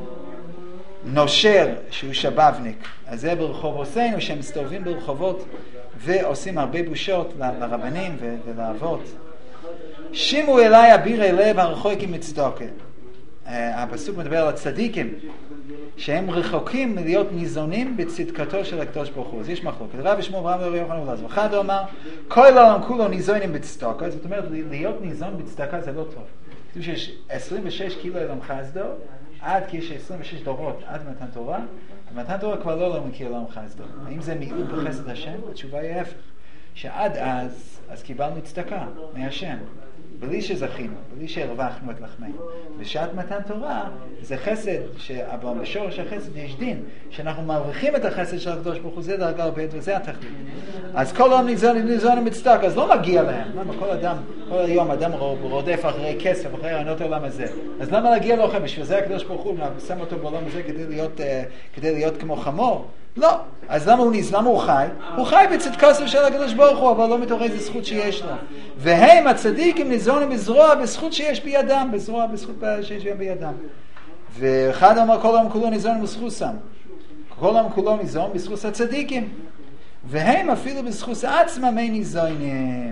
נושר, שהוא שבבניק. אז זה ברחובותינו שהם מסתובבים ברחובות ועושים הרבה בושות לרבנים ולאבות. שימו אליי אבירי לב הרחוקים מצדוקה. הפסוק מדבר על הצדיקים שהם רחוקים מלהיות ניזונים בצדקתו של הקדוש ברוך הוא. אז יש מחלוקת. רבי שמואל ורבי רבי יוחנן ולעזר. אחד אומר, כל העולם כולו ניזונים בצדקה. זאת אומרת, להיות ניזון בצדקה זה לא טוב. כתוב שיש עשרים ושש קילו אילם חסדו, עד כי יש עשרים ושש דורות עד מתן תורה, ומתן תורה כבר לא עולם כי אילם חסדו. האם זה מיעוט בחסד השם? התשובה היא ההפך. שעד אז, אז קיבלנו צדקה מהשם. בלי שזכינו, בלי שהרווחנו את לחמנו. בשעת מתן תורה זה חסד, אבל בשורש החסד יש דין, שאנחנו מרוויחים את החסד של הקדוש ברוך הוא, זה דרגה הרבה, וזה התכלית. אז כל העם ניזונים בצדקה, אז לא מגיע להם. למה? כל אדם, כל היום אדם רודף אחרי כסף, אחרי רעיונות העולם הזה. אז למה להגיע לכם? בשביל זה הקדוש ברוך הוא שם אותו בעולם הזה כדי להיות, כדי להיות כמו חמור? לא. אז למה הוא ניז? למה הוא חי? הוא חי בצדקתו של הקדוש ברוך הוא, אבל לא מתוך איזה זכות שיש לו. והם הצדיקים ניזונים בזרוע, בזכות שיש בידם, בזרוע, בזכות שיש בידם. ואחד אמר כל העם כולו ניזון בזכוסם. כל העם כולו ניזון בזכות הצדיקים. והם אפילו בזכות עצמם אין ניזונים.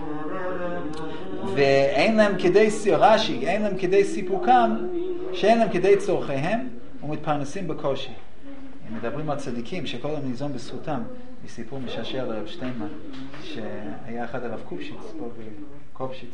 ואין להם כדי רש"י, אין להם כדי סיפוקם, שאין להם כדי צורכיהם, ומתפרנסים בקושי. הם מדברים על צדיקים שכל הם ניזון בזכותם. מסיפור משעשע לרב שטיינמן, שהיה אחד הרב קופשיץ, פה בקופשיץ,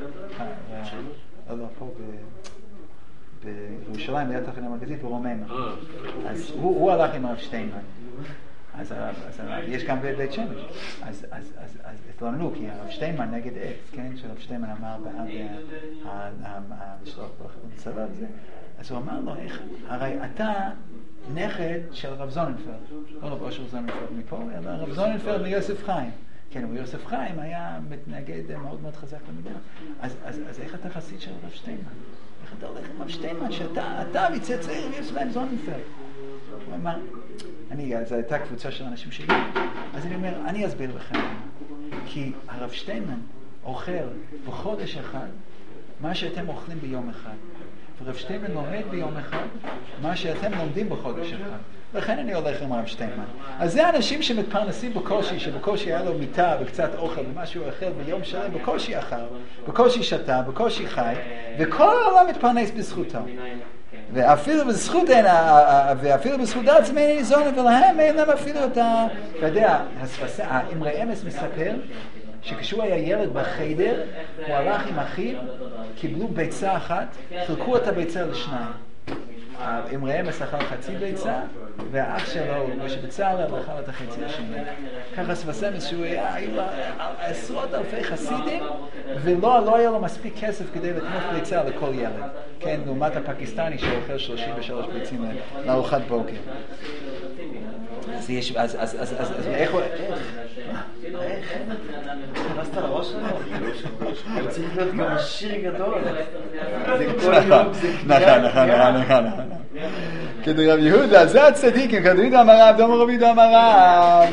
לא, פה בירושלים, ליד תחנה מרכזית, ברוממה. אז הוא הלך עם הרב שטיינמן. אז יש גם בבית שמש. אז התלוננו, כי הרב שטיינמן נגד עץ, כן? שהרב שטיינמן אמר בעד המשלוח בצבא וזה. אז הוא אמר לו, איך, הרי אתה נכד של רב זוננפלד, לא רב אושר זוננפלד מפה, אלא רב זוננפלד מיוסף חיים. כן, ויוסף חיים היה מתנגד מאוד מאוד חזק למדינה. אז, אז, אז איך אתה חסיד של רב שטיינמן? איך אתה הולך עם רב שטיינמן שאתה, אתה מצאצא ויש להם זוננפלד? הוא אמר, אני, זו הייתה קבוצה של אנשים שלי. אז אני אומר, אני אסביר לכם. כי הרב שטיינמן אוכל בחודש אחד מה שאתם אוכלים ביום אחד. רב שטיימן לומד ביום אחד מה שאתם לומדים בחודש אחד. לכן אני הולך עם רב שטיימן. אז זה אנשים שמתפרנסים בקושי, שבקושי היה לו מיטה וקצת אוכל ומשהו אחר ביום שלם, בקושי אחר, בקושי שתה, בקושי חי, וכל העולם מתפרנס בזכותו. ואפילו בזכות אין, ואפילו בזכות עצמי אין ניזון, ולהם אין להם אפילו את ה... אתה יודע, אמרי אמס מספר שכשהוא היה ילד בחדר, הוא הלך עם אחיו, קיבלו ביצה אחת, חילקו את הביצה לשניים. אמרי אמס אכל חצי ביצה, והאח שלו, משה בצלאל, אכל את החצי השני. ככה סבא אמס שהוא היה, היו עשרות אלפי חסידים, ולא לא היה לו מספיק כסף כדי לקנות ביצה לכל ילד. כן, לעומת הפקיסטני שאוכל שלושים ושלוש ביצים לארוחת בוקר. אז יש, אז, אז, אז, אז, אז, איך הוא, איך? איך? נכנסת לראש שלו? הוא צריך להיות גם שיר גדול. זה כל יום, זה נכון, נכון, נכון, נכון. כדי רב יהודה, זה הצדיקים, כדי יהודה אמר רב, דומה רב יהודה אמר רב.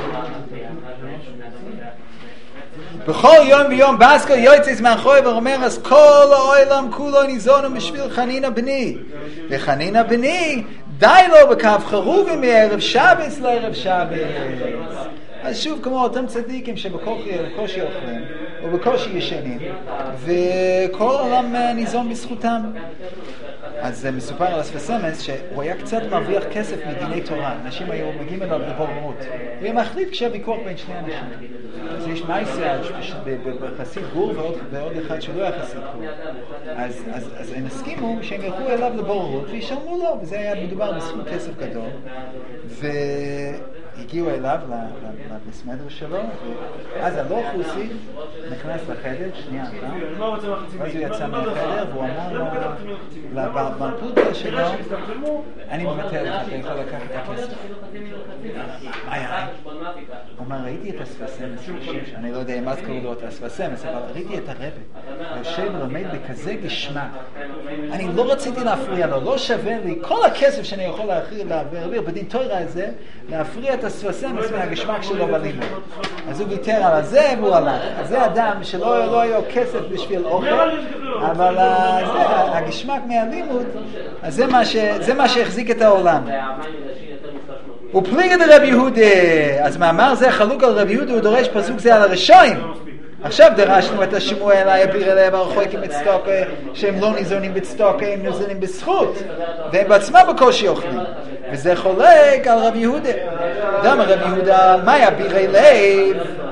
בכל יום ויום בסקו יוצא מאחורי ואומר, אז כל העולם כולו ניזונו בשביל חנינה בני. וחנינה בני, די לו בקו חרובים מערב שבס לערב שבס. אז שוב, כמו אותם צדיקים שבקושי אוכלים, או בקושי ישנים, וכל העולם ניזון בזכותם. אז מסופר על הסבא אמס שהוא היה קצת מרוויח כסף מדיני תורה. אנשים היו מגיעים אליו לבוררות. הוא מחליט כשהוויכוח בין שני אנשים. אז יש מייסר בחסיד גור ועוד, ועוד אחד שלא היה חסיד גור. אז, אז, אז הם הסכימו שהם ילכו אליו לבוררות וישלמו לו, וזה היה מדובר בסכום כסף גדול. והגיעו אליו למסמדר שלו, ואז הלא חוסי נכנס לחדר, שנייה אחת, ואז הוא יצא מהחדר והוא אמר לו, בפודל שלו, אני ממתר לך, אתה יכול לקחת את הכסף. מה היה? הוא אומר, ראיתי את הספסמס, אני לא יודע אם אז קראו לו את הספסמס, אבל ראיתי את הרבי, יושב ולומד בכזה גשמק. אני לא רציתי להפריע לו, לא שווה לי, כל הכסף שאני יכול להעביר בדין תורה הזה, להפריע את הספסמס מהגשמק שלו בלימוד. אז הוא ויתר על זה והוא הלך. אז זה אדם שלא היה כסף בשביל אוכל, אבל הגשמק מהלימוד, אז זה מה, ש, זה מה שהחזיק את העולם. ופליגת רב יהודה, אז מאמר זה חלוק על רב יהודה, הוא דורש פסוק זה על הרשעים. עכשיו דרשנו את השמוע אליי, אביר אליי והרחוקים את צדוקה, שהם לא ניזונים בצדוקה, הם ניזונים בזכות, והם בעצמם בקושי אוכלים. וזה חולק על רב יהודה. דמה רב יהודה, מה אביר אליי?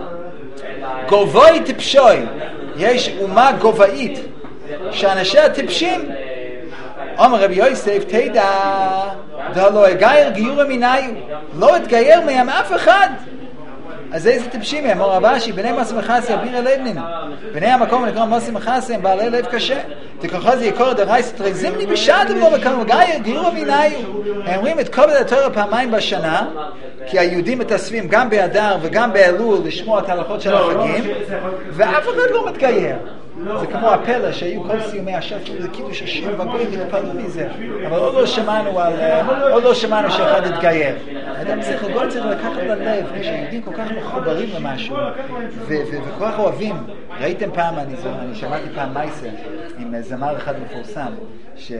גובוי טיפשוי. יש אומה גובאית, שאנשי הטיפשים, אומר רבי יוסף, תדע, לא אגייר גיור מיניו, לא אתגייר מהם אף אחד. אז איזה טיפשים הם? אמר רבשי, בני מוסי מחסי אביר הלבנין. בני המקום לקרוא מוסי מחסי הם בעלי לב קשה. תקרחו זה יקור דרייס תרזימני בשעתם לו מקום גייר גיור מיניו. הם אומרים את כובד התורה פעמיים בשנה, כי היהודים מתאספים גם באדר וגם באלול לשמוע את ההלכות של החגים, ואף אחד לא מתגייר. זה כמו הפלא שהיו כל סיומי השפר וקידוש השם והגויים התפללו מזה, אבל עוד לא שמענו על, עוד לא שמענו שאחד התגייר. האדם צריך לגול צריך לקחת ללב, כשהיהודים כל כך מחוברים למשהו וכל כך אוהבים. ראיתם פעם, אני, אני שמעתי פעם מייסר עם זמר אחד מפורסם ש...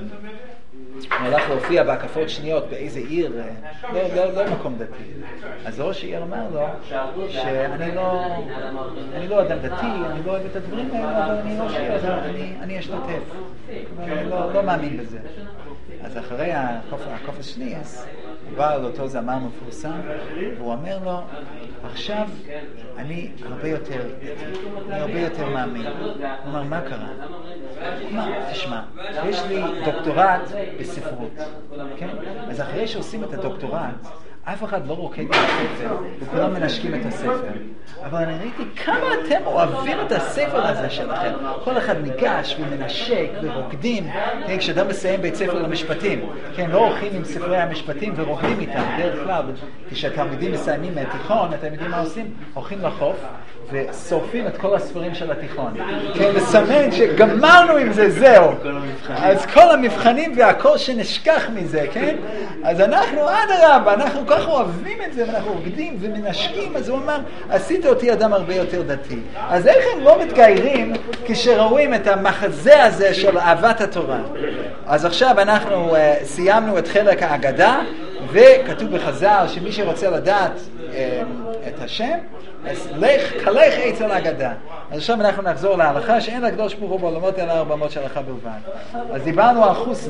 הוא הלך להופיע בהקפות שניות באיזה עיר, לא, לא, לא מקום דתי. אז ראש העיר אמר לו שאני לא, אני לא אדם דתי, אני לא אוהב את הדברים האלה, אבל אני ראש העיר, אני, אני אשתתף. אני לא, לא מאמין בזה. אז אחרי הקוף השני, אז הוא בא על אותו זמר מפורסם, והוא אומר לו, עכשיו אני הרבה יותר דתי, אני הרבה יותר מאמין. הוא אומר, מה קרה? הוא אומר, תשמע, יש לי דוקטורט בספרות, כן? אז אחרי שעושים את הדוקטורט, אף אחד לא רוקד את הספר, וכולם מנשקים את הספר. אבל אני ראיתי כמה אתם אוהבים את הספר הזה שלכם. כל אחד ניגש ומנשק ורוקדים. כשאדם מסיים בית ספר למשפטים, כן, לא הולכים עם ספרי המשפטים ורוקדים איתם. דרך כלל, כשהתלמידים מסיימים מהתיכון, אתם יודעים מה עושים? הולכים לחוף ושורפים את כל הספרים של התיכון. כן, לסמן שגמרנו עם זה, זהו. אז כל המבחנים והכל שנשכח מזה, כן? אז אנחנו עד הרב, אנחנו כל כך אוהבים את זה, ואנחנו עובדים ומנשקים, אז הוא אמר, עשית אותי אדם הרבה יותר דתי. אז איך הם לא מתגיירים כשראויים את המחזה הזה של אהבת התורה? אז עכשיו אנחנו uh, סיימנו את חלק ההגדה, וכתוב בחז"ל שמי שרוצה לדעת uh, את השם, אז לך, כלך עץ על ההגדה. אז עכשיו אנחנו נחזור להלכה, שאין לקדוש ברוך הוא בעולמות אלא ארבע מאות של הלכה בלבד. אז דיברנו על חוסן.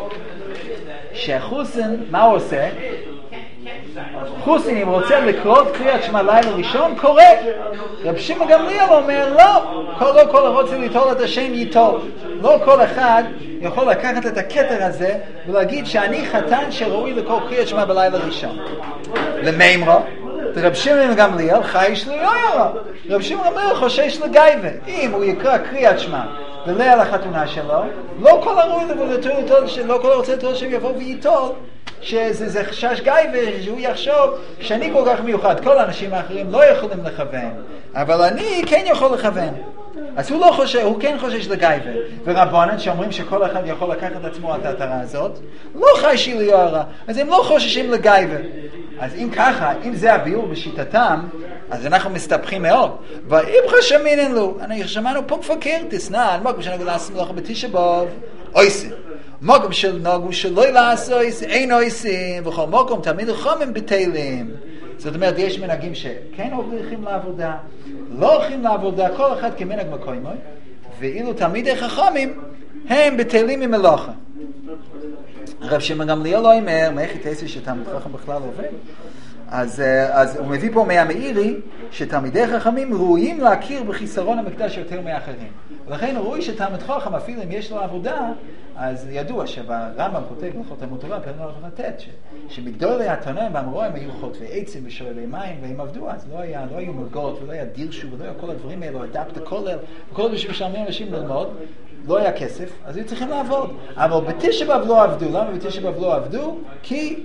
שחוסן, מה הוא עושה? חוסן, אם רוצה לקרוא קריאת שמע לילה ראשון, קורא. רב שמעון גמליאל אומר, לא, כל, לא כל הרוצה ליטול את השם ייטול. לא כל אחד יכול לקחת את הכתר הזה ולהגיד שאני חתן שראוי לקרוא קריאת שמע בלילה ראשון. למימרו, רב שמעון גמליאל חייש ליוירה. רב שמעון גמליאל חושש לגייבה. אם הוא יקרא קריאת שמע וליל החתונה שלו, לא כל הראוי ליטול, לא כל הרוצה ליטול השם יבוא וייטול. שזה זה חשש גייבה, שהוא יחשוב שאני כל כך מיוחד, כל האנשים האחרים לא יכולים לכוון, אבל אני כן יכול לכוון. אז הוא לא חושב, הוא כן חושש לגייבה. ורבונן שאומרים שכל אחד יכול לקחת את עצמו את ההתרה הזאת, לא חיישי ליוהרה, אז הם לא חוששים לגייבה. אז אם ככה, אם זה הביאור בשיטתם, אז אנחנו מסתבכים מאוד. ואם חשמינן לו, אנחנו שמענו פה מפקר, תסנן, מה כמו שאנחנו לעשות מלאכה בתשע באב, אויסי. מוקם של נוגו שלא לעשות, אין עושים, וכל מוקם תמיד חומם בטלים. זאת אומרת, יש מנהגים שכן הולכים לעבודה, לא הולכים לעבודה, כל אחד כמנהג מקוימוי, ואילו תלמידי חכמים הם בטלים ממלאכה. הרב שמעון גמליאל לא אומר, מאיך תעשי שתלמיד חכם בכלל עובד? אז, אז הוא מביא פה מהמאירי שתלמידי חכמים ראויים להכיר בחיסרון המקדש יותר מאחרים. ולכן ראוי שתלמיד חכם אפילו אם יש לו עבודה, אז ידוע שברמב"ם כותב הלכות תלמוד תורה, פרק נ"ט, שמגדולי התנאים והאמוראים היו חוטבי עצים ושואבי מים, והם עבדו, אז לא, היה, לא היו מלגות ולא היה דירשו ולא היה כל הדברים האלו, הדאפת הכולל, וכל הדברים שמשלמים אנשים ללמוד, לא היה כסף, אז היו צריכים לעבוד. אבל בתשע באב לא עבדו. למה בתשע באב לא עבדו? כי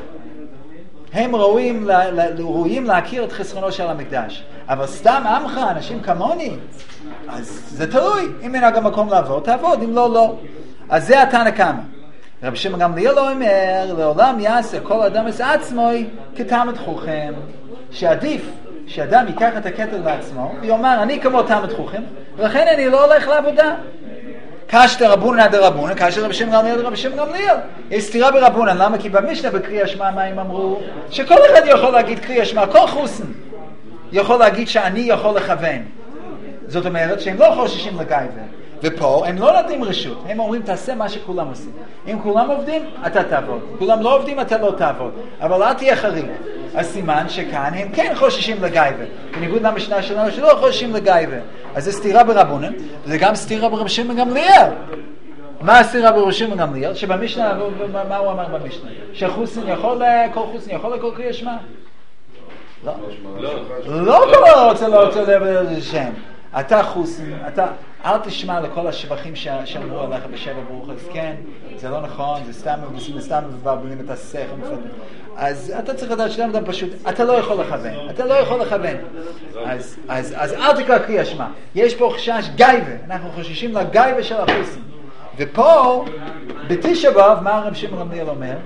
הם ראויים, ראויים להכיר את חסרונו של המקדש. אבל סתם עמך, אנשים כמוני, אז זה תלוי. אם אין גם מקום לעבוד, תעבוד, אם לא, לא. אז זה התנא קמא. רבי שמעון גמליאל לא אומר, לעולם יעשה כל אדם את עצמו כתלמיד חכם, שעדיף שאדם ייקח את הכתר לעצמו, ויאמר, אני כמו תלמיד חכם, ולכן אני לא הולך לעבודה. קשתא רבונן דרבונן, קשתא רבי שמעון גמליאל דרבי שמעון גמליאל. יש סתירה ברבונן, למה? כי במשנה בקריאת שמע מה הם אמרו? שכל אחד יכול להגיד קריאת שמע, כל חוסן יכול להגיד שאני יכול לכוון. זאת אומרת שהם לא חוששים לגייבה. ופה הם לא נותנים רשות, הם אומרים תעשה מה שכולם עושים. אם כולם עובדים, אתה תעבוד. כולם לא עובדים, אתה לא תעבוד. אבל אל תהיה חריג. אז סימן שכאן הם כן חוששים לגייבה. בניגוד למשנה שלנו שלא חוששים לגייבה. אז זה סתירה ברבונן, וזה גם סתירה ברבי שמעון גמליאל. מה הסתירה ברבי שמעון גמליאל? שבמשנה, מה הוא אמר במשנה? שחוסן יכול, כל חוסן יכול לכל קריאת שמע? לא. לא כל הרוצה לא רוצה לדבר על שם. אתה חוסן, אתה אל תשמע לכל השבחים שאמרו עליך בשבע ברוך הזקן, זה לא נכון, זה סתם, זה סתם מבלבלים את השכל. אז אתה צריך לדעת שאתה אדם פשוט, אתה לא יכול לכוון, אתה לא יכול לכוון. אז, אז, אז אל תקרא קריאת שמע. יש פה חשש גייבה, אנחנו חוששים לגייבה של החוסן. ופה, בתשע באב, מה הרב שמעון גמליאל אומר?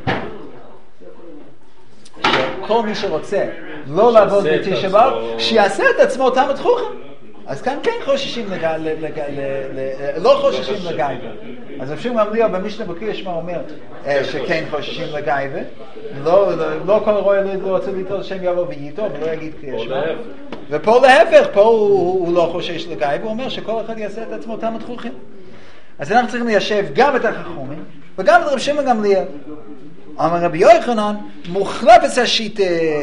שכל מי שרוצה לא לעבוד בתשע באב, שיעשה את עצמו תלמיד חכם. אז כאן כן חוששים לגייבה, לא חוששים לגייבה. אז רב שמעון גמליאל במשנה בקריאת שמע אומר שכן חוששים לגייבה, לא כל רואה לא רוצה ליטול שם יבוא וייטול ולא יגיד קריאת שמע. ופה להפך, פה הוא לא חושש לגייבה, הוא אומר שכל אחד יעשה את עצמו תלמיד חכם. אז אנחנו צריכים ליישב גם את החכמים וגם את רב שמעון גמליאל. אמר רבי יוחנן, מוחלפת השיטה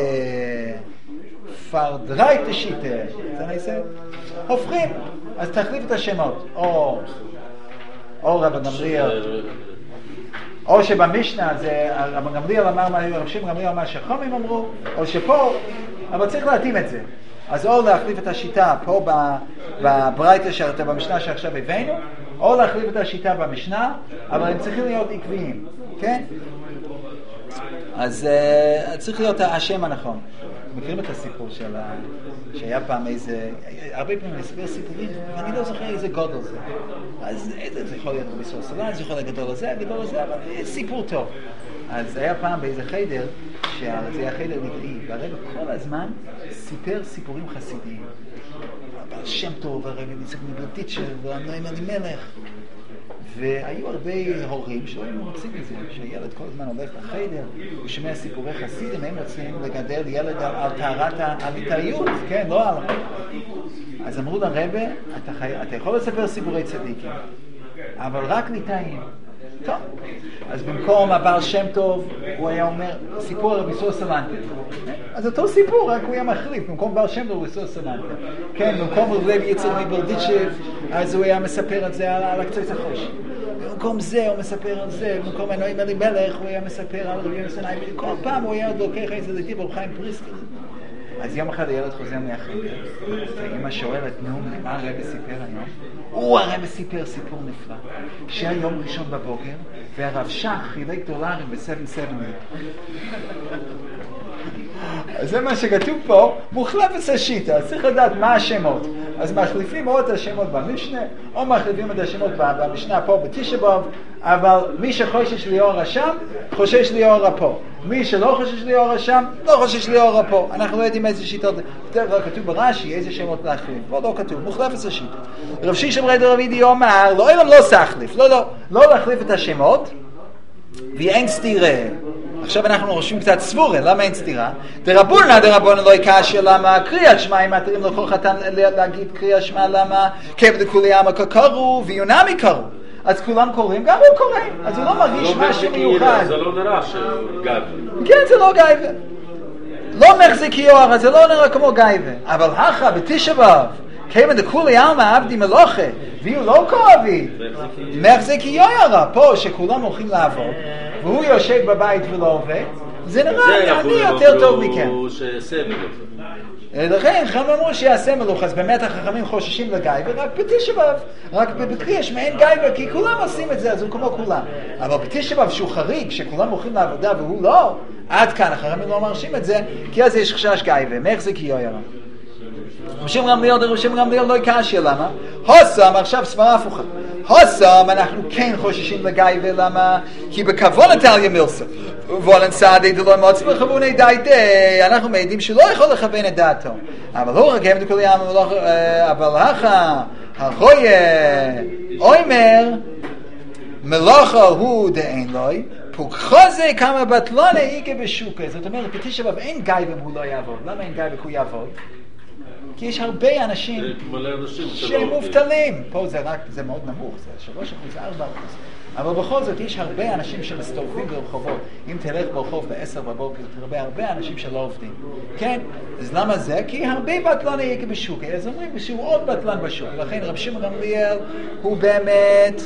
פרדרייט השיטה, זה נעשה? הופכים, אז תחליף את השמות, או או רב גמליאל, או שבמשנה זה רב גמליאל אמר מה רב שמעון גמליאל אמר שחכמים אמרו, או שפה, אבל צריך להתאים את זה. אז או להחליף את השיטה פה בברייתא שאתה במשנה שעכשיו הבאנו, או להחליף את השיטה במשנה, אבל הם צריכים להיות עקביים, כן? אז uh, צריך להיות השם הנכון. מכירים את הסיפור של ה... שהיה פעם איזה... הרבה פעמים נספר סיפורים, ואני לא זוכר איזה גודל זה. אז איזה זה יכול להיות בסוסלה, זה יכול להיות גדול הזה, גדול הזה, אבל סיפור טוב. אז היה פעם באיזה חדר, שזה היה חדר נגעי, והרב כל הזמן סיפר סיפורים חסידיים. הבעל שם טוב, הרב יצחק מברדיצ'ר, והנועם אלימלך. והיו הרבה הורים שלא היו מוצאים מזה, שהילד כל הזמן הולך לחדר, הוא שומע סיפורי חסידים, הם רוצים לגדל ילד על, על טהרת הליטאיות, כן, לא על... אז אמרו לרבא, אתה, חי... אתה יכול לספר סיפורי צדיקים, אבל רק ליטאים. טוב, אז במקום הבעל שם טוב, הוא היה אומר, סיפור רבי סור סלנטר. אז אותו סיפור, רק הוא היה מחליף, במקום בעל שם טוב הוא סור סלנטר. כן, במקום רבי יצחק מברדיצ'ב, אז הוא היה מספר את זה על, על הקצוץ החושי. במקום זה הוא מספר על זה, במקום הנועם אלימלך הוא היה מספר על רבי יוסי נאי, כל פעם הוא היה לוקח איזה דתי ברוך חיים פריסקי. אז יום אחד הילד חוזר מהחדר, ואמא שואלת, נו, מה הרב סיפר היום? הוא הרב סיפר סיפור נפלא, שהיה יום ראשון בבוקר, והרב שח חילק דולרים ב-שבע שבע. אז זה מה שכתוב פה, מוחלפת השיטה, צריך לדעת מה השמות. אז מחליפים או את השמות במשנה, או מחליפים את השמות במשנה פה בתשעה באב, אבל מי שחושש ליאור השם, חושש ליאור פה. מי שלא חושש ליאור השם, לא חושש ליאור פה. אנחנו לא יודעים איזה שיטות, יותר כתוב ברש"י, איזה שמות להחליף. פה לא כתוב, מוחלפת השיטה. רב שישם רבי דרבידי אומר, לא אילם לא סחליף, לא, לא, לא להחליף את השמות, ואין סתירה. עכשיו אנחנו רושמים קצת סבורה, למה אין סתירה? דרבונה דרבונה לא יקשה, למה קריאת שמע, אם מתרים לכל חתן להגיד קריאת שמע, למה כבד כולי עמה קראו ויונמי קראו. אז כולם קוראים, גם הוא קוראים, אז הוא לא מרגיש משהו מיוחד. זה לא נראה שגייבה. כן, זה לא גייבה. לא מחזיק יוהר, זה לא נראה כמו גייבה. אבל אחר בתשעה באב, כבד כולי עמה עבדי מלוכה, ויהיו לא כואבי. מחזיק יוהר, פה שכולם הולכים לעבוד, והוא יושב בבית ולא עובד, זה נראה אני יותר טוב מכם. לכן חכמים אמרו שיעשה מלוך, אז באמת החכמים חוששים לגייבה, רק בתשעה באב, רק בקריאה שמע אין גייבה, כי כולם עושים את זה, אז הוא כמו כולם. אבל בתשעה באב שהוא חריג, שכולם הולכים לעבודה והוא לא, עד כאן החכמים לא מרשים את זה, כי אז יש חשש גייבה, מחזיק יוהר. רושם רמליאל דרושם רמליאל לא יקשה, למה? הוסם, עכשיו סברה הפוכה. הוסם, אנחנו כן חוששים לגייבה, למה? כי בכוון תליה מילסה. וולן סעדי דלוי מוצא בכווני די די, אנחנו מעידים שלא יכול לכוון את דעתו. אבל לא רק הם דקולי עם, אבל הכה, החוי, אוימר, מלאכה הוא דאין לוי, פוקחוזה כמה בטלונה איגה בשוקה. זאת אומרת, בתשעה באב אין גייבה אם הוא לא יעבוד. למה אין גייבה כי הוא יעבוד? כי יש הרבה אנשים שהם מובטלים. פה זה רק, זה מאוד נמוך, זה שלוש אחוז, זה ארבע אחוז. אבל בכל זאת יש הרבה אנשים שמסתובבים ברחובות. אם תלך ברחוב בעשר בבוקר, תראה הרבה אנשים שלא עובדים. כן? אז למה זה? כי הרבה בטלן יהיה בשוק. אז אומרים שהוא עוד בטלן בשוק. לכן רב שמעון גמליאל הוא באמת,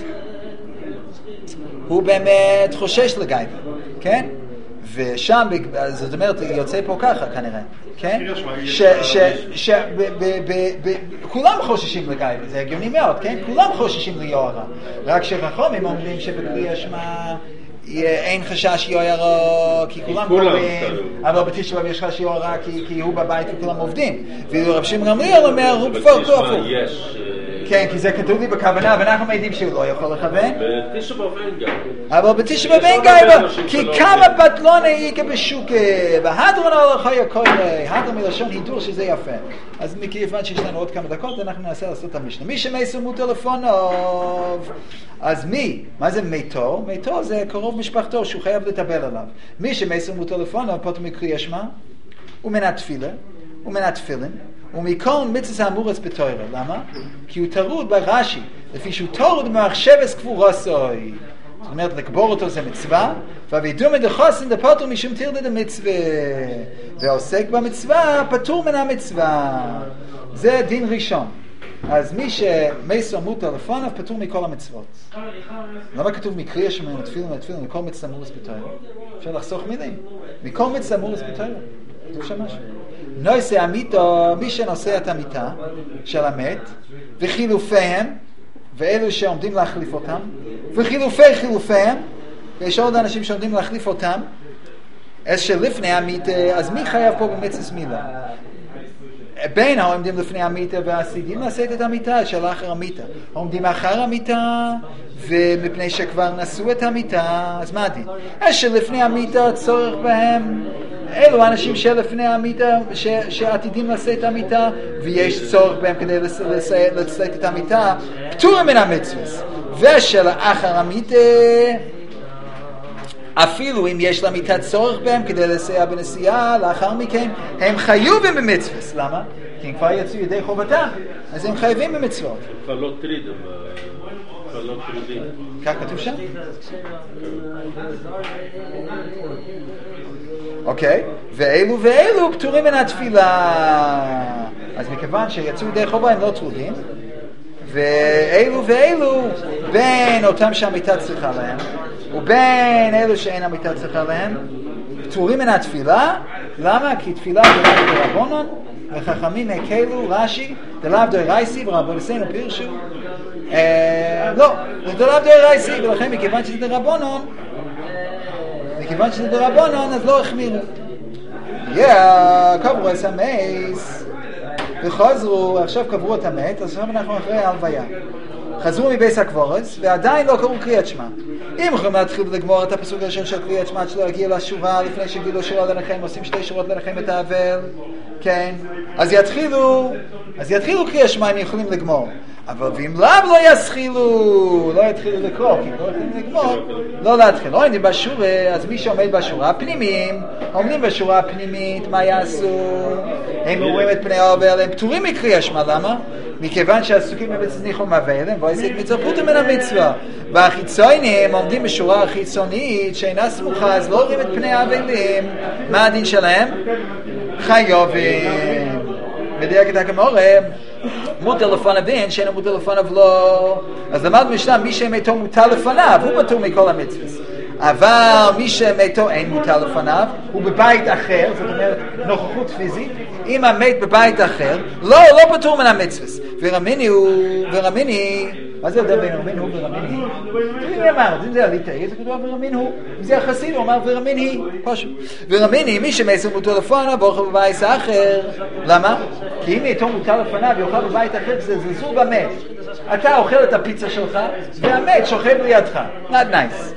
הוא באמת חושש לגייבה. כן? ושם, זאת אומרת, יוצא פה ככה כנראה. כן? ש, ש, ש, ב, ב, ב, ב, כולם חוששים לגייבה, זה הגיוני מאוד, כן? כולם חוששים ליוהרה. רק שחכמים אומרים שבקריאת שמע אין חשש יוהרה, כי כולם קוראים, אבל בתשעה באב יש חשש יוהרה כי הוא בבית וכולם עובדים. ורב שמעון גמליאל אומר, הוא בפור כופו. כן, כי זה כתוב לי בכוונה, ואנחנו מעידים שהוא לא יכול לכוון. בתשעה באב אין גייבה. אבל בתשעה באב אין גייבה, כי כמה בטלונה איגה בשוקה, והדרון הלכה יקוירי, הדרון מלשון הידור שזה יפה. אז מכיוון שיש לנו עוד כמה דקות, אנחנו ננסה לעשות את המשנה. מי שמייסו מו טלפונוב, אז מי? מה זה מיתו? מיתו זה קרוב משפחתו שהוא חייב לטבל עליו. מי שמייסו מו טלפונוב, פה מקריאה שמע, הוא מן התפילה, הוא מן התפילין, ומכל מצווה המורץ בתורה. למה? כי הוא טרוד ברש"י, לפי שהוא טרוד במחשבס כפורוסוי. זאת אומרת, לקבור אותו זה מצווה, והוידום דחוסן דפטור משום טרדה דמצווה. והעוסק במצווה פטור מן המצווה. זה דין ראשון. אז מי שמייסו מו טלפונוב פטור מכל המצוות. למה כתוב מקריאה שמע תפילין ותפילין מכל מצווה המורץ בתורה? אפשר לחסוך מילים. מכל מצווה המורץ בתורה. כתוב שם משהו. נושא המיתו, מי שנושא את המיטה של המת, וחילופיהם, ואלו שעומדים להחליף אותם, וחילופי חילופיהם, ויש עוד אנשים שעומדים להחליף אותם, אז שלפני המיטה, אז מי חייב פה במצווה מילה? בין העומדים לפני המיטה והסידים לשאת את המיטה של אחר המיטה. העומדים אחר המיטה ומפני שכבר נשאו את המיטה, אז מה הדין? שלפני המיטה צורך בהם, אלו האנשים שלפני המיטה ש, שעתידים לשאת את המיטה ויש צורך בהם כדי לשאת את המיטה, פטורים מן המצווה. ושל אחר המיטה אפילו אם יש למיטה צורך בהם כדי לסייע בנסיעה, לאחר מכן הם חיובים במצוות. למה? כי הם כבר יצאו ידי חובתם, אז הם חייבים במצוות. כבר לא טרידים, כבר לא טרידים. כך כתוב שם? אוקיי, ואלו ואלו פטורים מן התפילה. אז מכיוון שיצאו ידי חובה הם לא טרודים, ואלו ואלו בין אותם שהמיטה צריכה להם ובין אלו שאין המיטה צריכה להם פטורים מן התפילה. למה? כי תפילה דלאו דרבנן וחכמים הקלו. רש"י דלאו דאורייסי ורבננו פירשו לא, זה דלאו דאורייסי, ולכן מכיוון שזה דרבנן מכיוון שזה דרבנן אז לא החמירו. קברו את המס וחזרו, עכשיו קברו את המת, אז עכשיו אנחנו אחרי ההלוויה. חזרו מבייס הקבורס ועדיין לא קראו קריאת שמע. אם יכולים להתחיל לגמור את הפסוק הראשון של קריאת שמע שלא להגיע לשורה לפני שגילו שורה לנחם, עושים שתי שורות לנחם את האבל, כן, אז יתחילו אז יתחילו קריאת שמע אם יכולים לגמור. אבל ואם לאו לא יסחילו, לא יתחילו לקרוא, כי לא יכולים לגמור, לא להתחיל. לא עומדים בשורה, אז מי שעומד בשורה הפנימיים, עומדים בשורה הפנימית, מה יעשו? הם רואים את פני האבל, הם פטורים מקריאת שמע. למה? מכיוון שהעסוקים הם הצניחו מהאבל, הם ועסק מצרפות מן המצווה. והחיצוניים עומדים בשורה החיצונית שאינה סמוכה, אז לא רואים את פני האבלים. מה הדין שלהם? חייבים. בדיוק את הגמרא, מוטל לפניו אין, שאינו מוטל לפניו לא. אז למדנו משנה, מי שמתו מוטל לפניו, הוא פטור מכל המצוות. אבל מי שמתו אין מוטל לפניו, הוא בבית אחר, זאת אומרת נוכחות פיזית, אם המת בבית אחר, לא, לא פטור מן המצוות. ורמיני הוא, ורמיני, מה זה יודע בין רמין הוא ורמיני? מי אמר, אם זה הליטאי, זה כתוב ורמין הוא. אם זה החסיד, הוא אמר ורמיני, פשוט. ורמיני, מי שמסר מוטל לפניו, ואוכל בבית אחר. למה? כי אם יתום מוטל לפניו ואוכל בבית אחר, זה זלזול במת. אתה אוכל את הפיצה שלך, והמת שוכב לידך. not nice.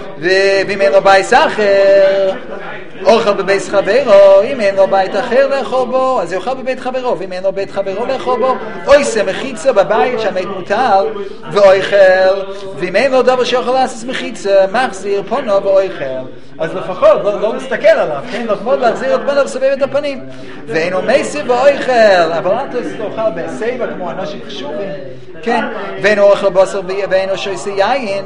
ואם אין לו בית אחר, אוכל בבית חברו, אם אין לו בית אחר לאכול בו, אז יאכל בבית חברו, ואם אין לו בית חברו לאכול בו, אויסה מחיצה בבית שהמת מוטל ואויכל, ואם אין לו דבר שיוכל לעשות מחיצה, מחזיר פונו ואויכל. אז לפחות לא, לא מסתכל עליו, כן? לכבוד להחזיר את פניו ולסובב את הפנים. ואינו מייסר ואויכל, אבל אל תאכל בסייבה כמו אנשים חשובים, כן? ואינו אוכל בשר ואינו שויסי יין.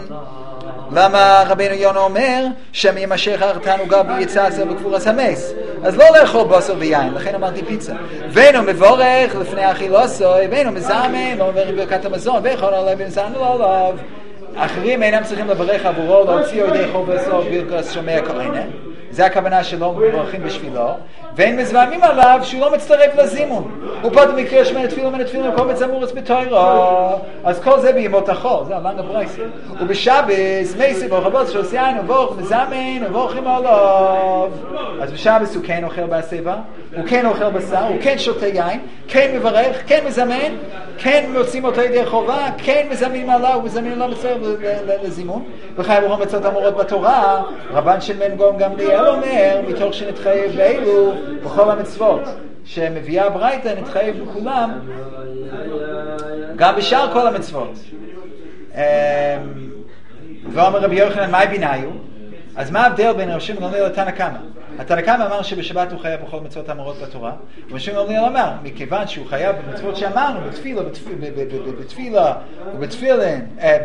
למה רבינו יונה אומר שמיימשך התענוגה ביצע זה בקבורת המס? אז לא לאכול בשר ויין, לכן אמרתי פיצה. ואינו מבורך לפני אכילוסו, ואינו מזמן, לא אומר ברכת המזון, ואיכון עליו ומזמן לא עליו. אחרים אינם צריכים לברך עבורו, להוציא ידי חוב ועשור ברכת שומע כהנה. זה הכוונה שלא מברכים בשבילו, ואין מזממים עליו שהוא לא מצטרף לזימון. הוא פתאום מקריאה שמונה תפילה מן התפילה וקומץ אמורץ בתוירה. אז כל זה בימות החול, זה הלנג הברייסי. ובשבס מייסי ברחבות שעושה יין וברוך מזמן וברכים עליו. אז בשבס הוא כן אוכל בהסבה, הוא כן אוכל בשר, הוא כן שותה יין, כן מברך, כן מזמן, כן מוצאים אותו ידי חובה, כן מזמנים עליו, ומזמנים לא מצטרף לזימון. וחי ברוך מצות אמורות בתורה, רבן של מן גום גם ליאל אומר, מתוך שנתחייב באלו, בכל המצוות שמביאה ברייתא נתחייב בכולם, גם בשאר כל המצוות. ואומר רבי יוחנן, מה ביניו? אז מה ההבדל בין רבי שמעון גמליאל לתנא קמא? התנא קמא אמר שבשבת הוא חייב בכל מצוות האמורות בתורה, רבי שמעון גמליאל אמר, מכיוון שהוא חייב במצוות שאמרנו, בתפילה, בתפילה ובתפילין,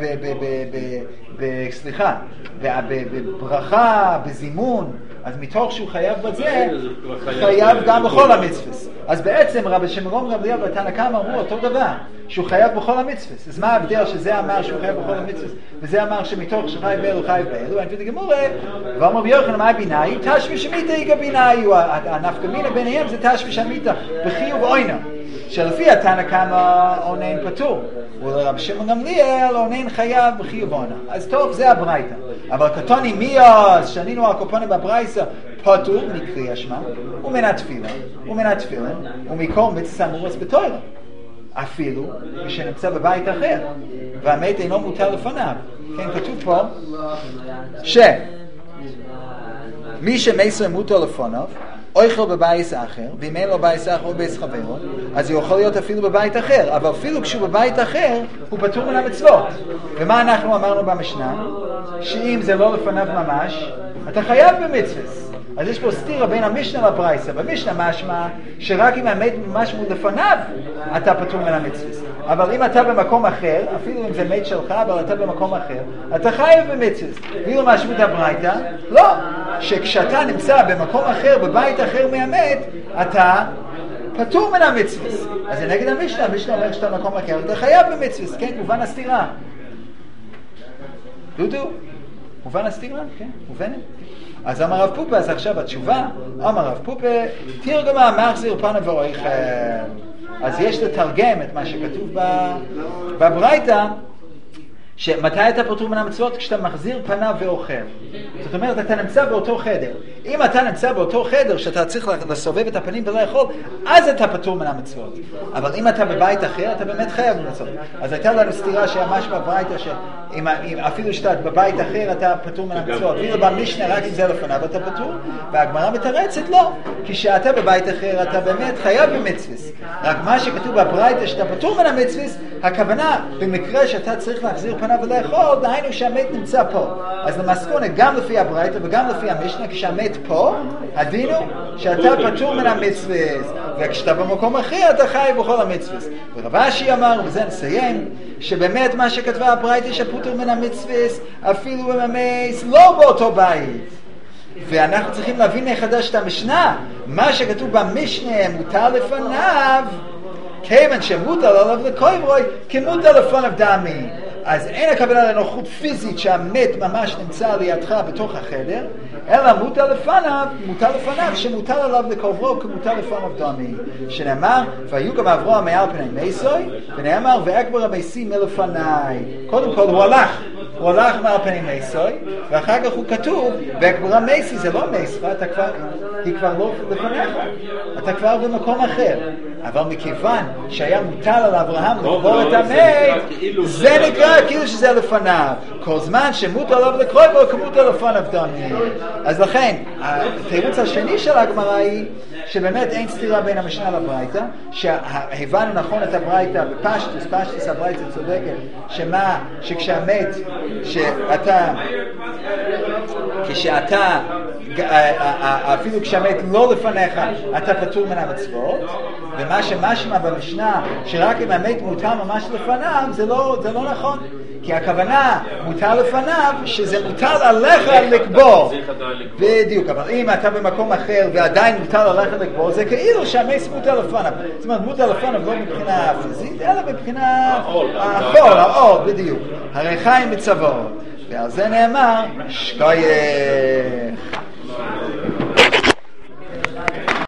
סליחה, בברכה, בזימון, אז מתוך שהוא חייב בזה, חייב גם בכל המצוות. אז בעצם רבי שמעון גמליאל ותנא קמא אמרו אותו דבר, שהוא חייב בכל המצוות. אז מה ההבדל שזה אמר שהוא חייב בכל המצוות, וזה אמר שמתוך שחייב באלו חייב באלו, אין פיתי גמורה, ואומר רבי יוחנן, מה ביניו? תשמיש המיתה איגא ביניו, הנפקא מינה ביניהם זה תשמיש המיתה, בחיוב עוינה. שלפי התנא קמא עונן פטור, ולרבי שמעון גמליאל עונן חייב בחיוב עונה. אז טוב, זה הברייתא. אבל קטוני מיאז, שנינו על קופונים בברייתא, פטור מקרי אשמה, ומן התפילה, ומן התפילין, ומכל מצווה מאורס בתורה. אפילו כשנמצא בבית אחר, והמת אינו מוטל לפניו. כן, כתוב פה, שמי שמסר מוטל לפניו, אוכל בבית אחר, ואם אין לו בית אחר או בית חברו, אז הוא יכול להיות אפילו בבית אחר, אבל אפילו כשהוא בבית אחר, הוא פטור מן המצוות. ומה אנחנו אמרנו במשנה? שאם זה לא לפניו ממש, אתה חייב במצווה. אז יש פה סתירה בין המשנה לברייתא. במשנה משמע שרק אם המת ממש מול לפניו, אתה פטור מן המצווה. אבל אם אתה במקום אחר, אפילו אם זה מת שלך, אבל אתה במקום אחר, אתה חייב במצווה. ואילו משמעות הברייתא, לא. שכשאתה נמצא במקום אחר, בבית אחר מהמת, אתה פטור מן המצווה. אז זה נגד המשנה. המשנה אומר שאתה במקום אחר, אתה חייב במצווה. כן, מובן הסתירה. דודו, מובן הסתירה? כן, מובנת. אז אמר רב פופה, אז עכשיו התשובה, אמר רב פופה, תרגמה מחזיר פניו ואוכל. אז יש לתרגם את מה שכתוב בברייתא, שמתי אתה פטור מן המצוות? כשאתה מחזיר פניו ואוכל. זאת אומרת, אתה נמצא באותו חדר. אם אתה נמצא באותו חדר שאתה צריך לסובב את הפנים ולאכול, אז אתה פטור מן המצוות. אבל אם אתה בבית אחר, אתה באמת חייב למצוות. אז הייתה לנו סתירה שממש בברייתא, שאפילו שאתה בבית אחר, אתה פטור מן המצוות. אפילו במשנה, רק אם זה לפניו, אתה פטור. והגמרא מתרצת, לא. כשאתה בבית אחר, אתה באמת חייב במצווה. רק מה שכתוב בברייתא, שאתה פטור מן המצווה, הכוונה, במקרה שאתה צריך להחזיר פניו ולאכול, דהיינו שהמת נמצא פה. אז למסכונה, גם לפי הברייתא וגם לפי המשנה, כשהמת פה, הדינו שאתה פטור מן המצווה. וכשאתה במקום אחר, אתה חי בכל המצווה. ורב אשי אמר, וזה נסיים, שבאמת מה שכתבה הברייתא שפטור מן המצווה, אפילו בממס, לא באותו בית. ואנחנו צריכים להבין מחדש את המשנה. מה שכתוב במשנה מותר לפניו, כיוון שמותר עליו לקויברוי, כמותר לפניו דמי. אז אין הכוונה לנוחות פיזית שהמת ממש נמצא לידך בתוך החדר, אלא מותר לפניו, מותר לפניו שמותר עליו לקוברו כמותר לפניו דמי. שנאמר, והיו גם אברהם מעל פני מייסוי, ונאמר, ואקבר המייסי מלפניי. קודם כל הוא הלך, הוא הלך מעל פני מייסוי, ואחר כך הוא כתוב, ואקבר המייסי זה לא מייסך, אתה כבר, היא כבר לא לפניך, אתה כבר במקום אחר. אבל מכיוון שהיה מוטל על אברהם לקבור את המת, זה נקרא כאילו שזה לפניו. כל זמן שמוטל עליו לקרויבו, כמוטל לפניו דמי. אז לכן, התירוץ השני של הגמרא היא, שבאמת אין סתירה בין המשנה לברייתא, שהבנו נכון את הברייתא בפשטוס, פשטוס הברייתא צודקת, שמה, שכשהמת, שאתה, כשאתה, אפילו כשהמת לא לפניך, אתה פטור מן המצוות, ומה שמשמע במשנה, שרק אם המת מותר ממש לפניו, זה לא, זה לא נכון. כי הכוונה מותר לפניו, שזה מותר עליך לקבור. בדיוק, אבל אם אתה במקום אחר ועדיין מותר עליך לקבור, זה כאילו שהמס מותר לפניו. זאת אומרת, מותר לפניו לא מבחינה פיזית, אלא מבחינה החול, האור, בדיוק. הרי חיים מצוות. ועל זה נאמר, שכוייך.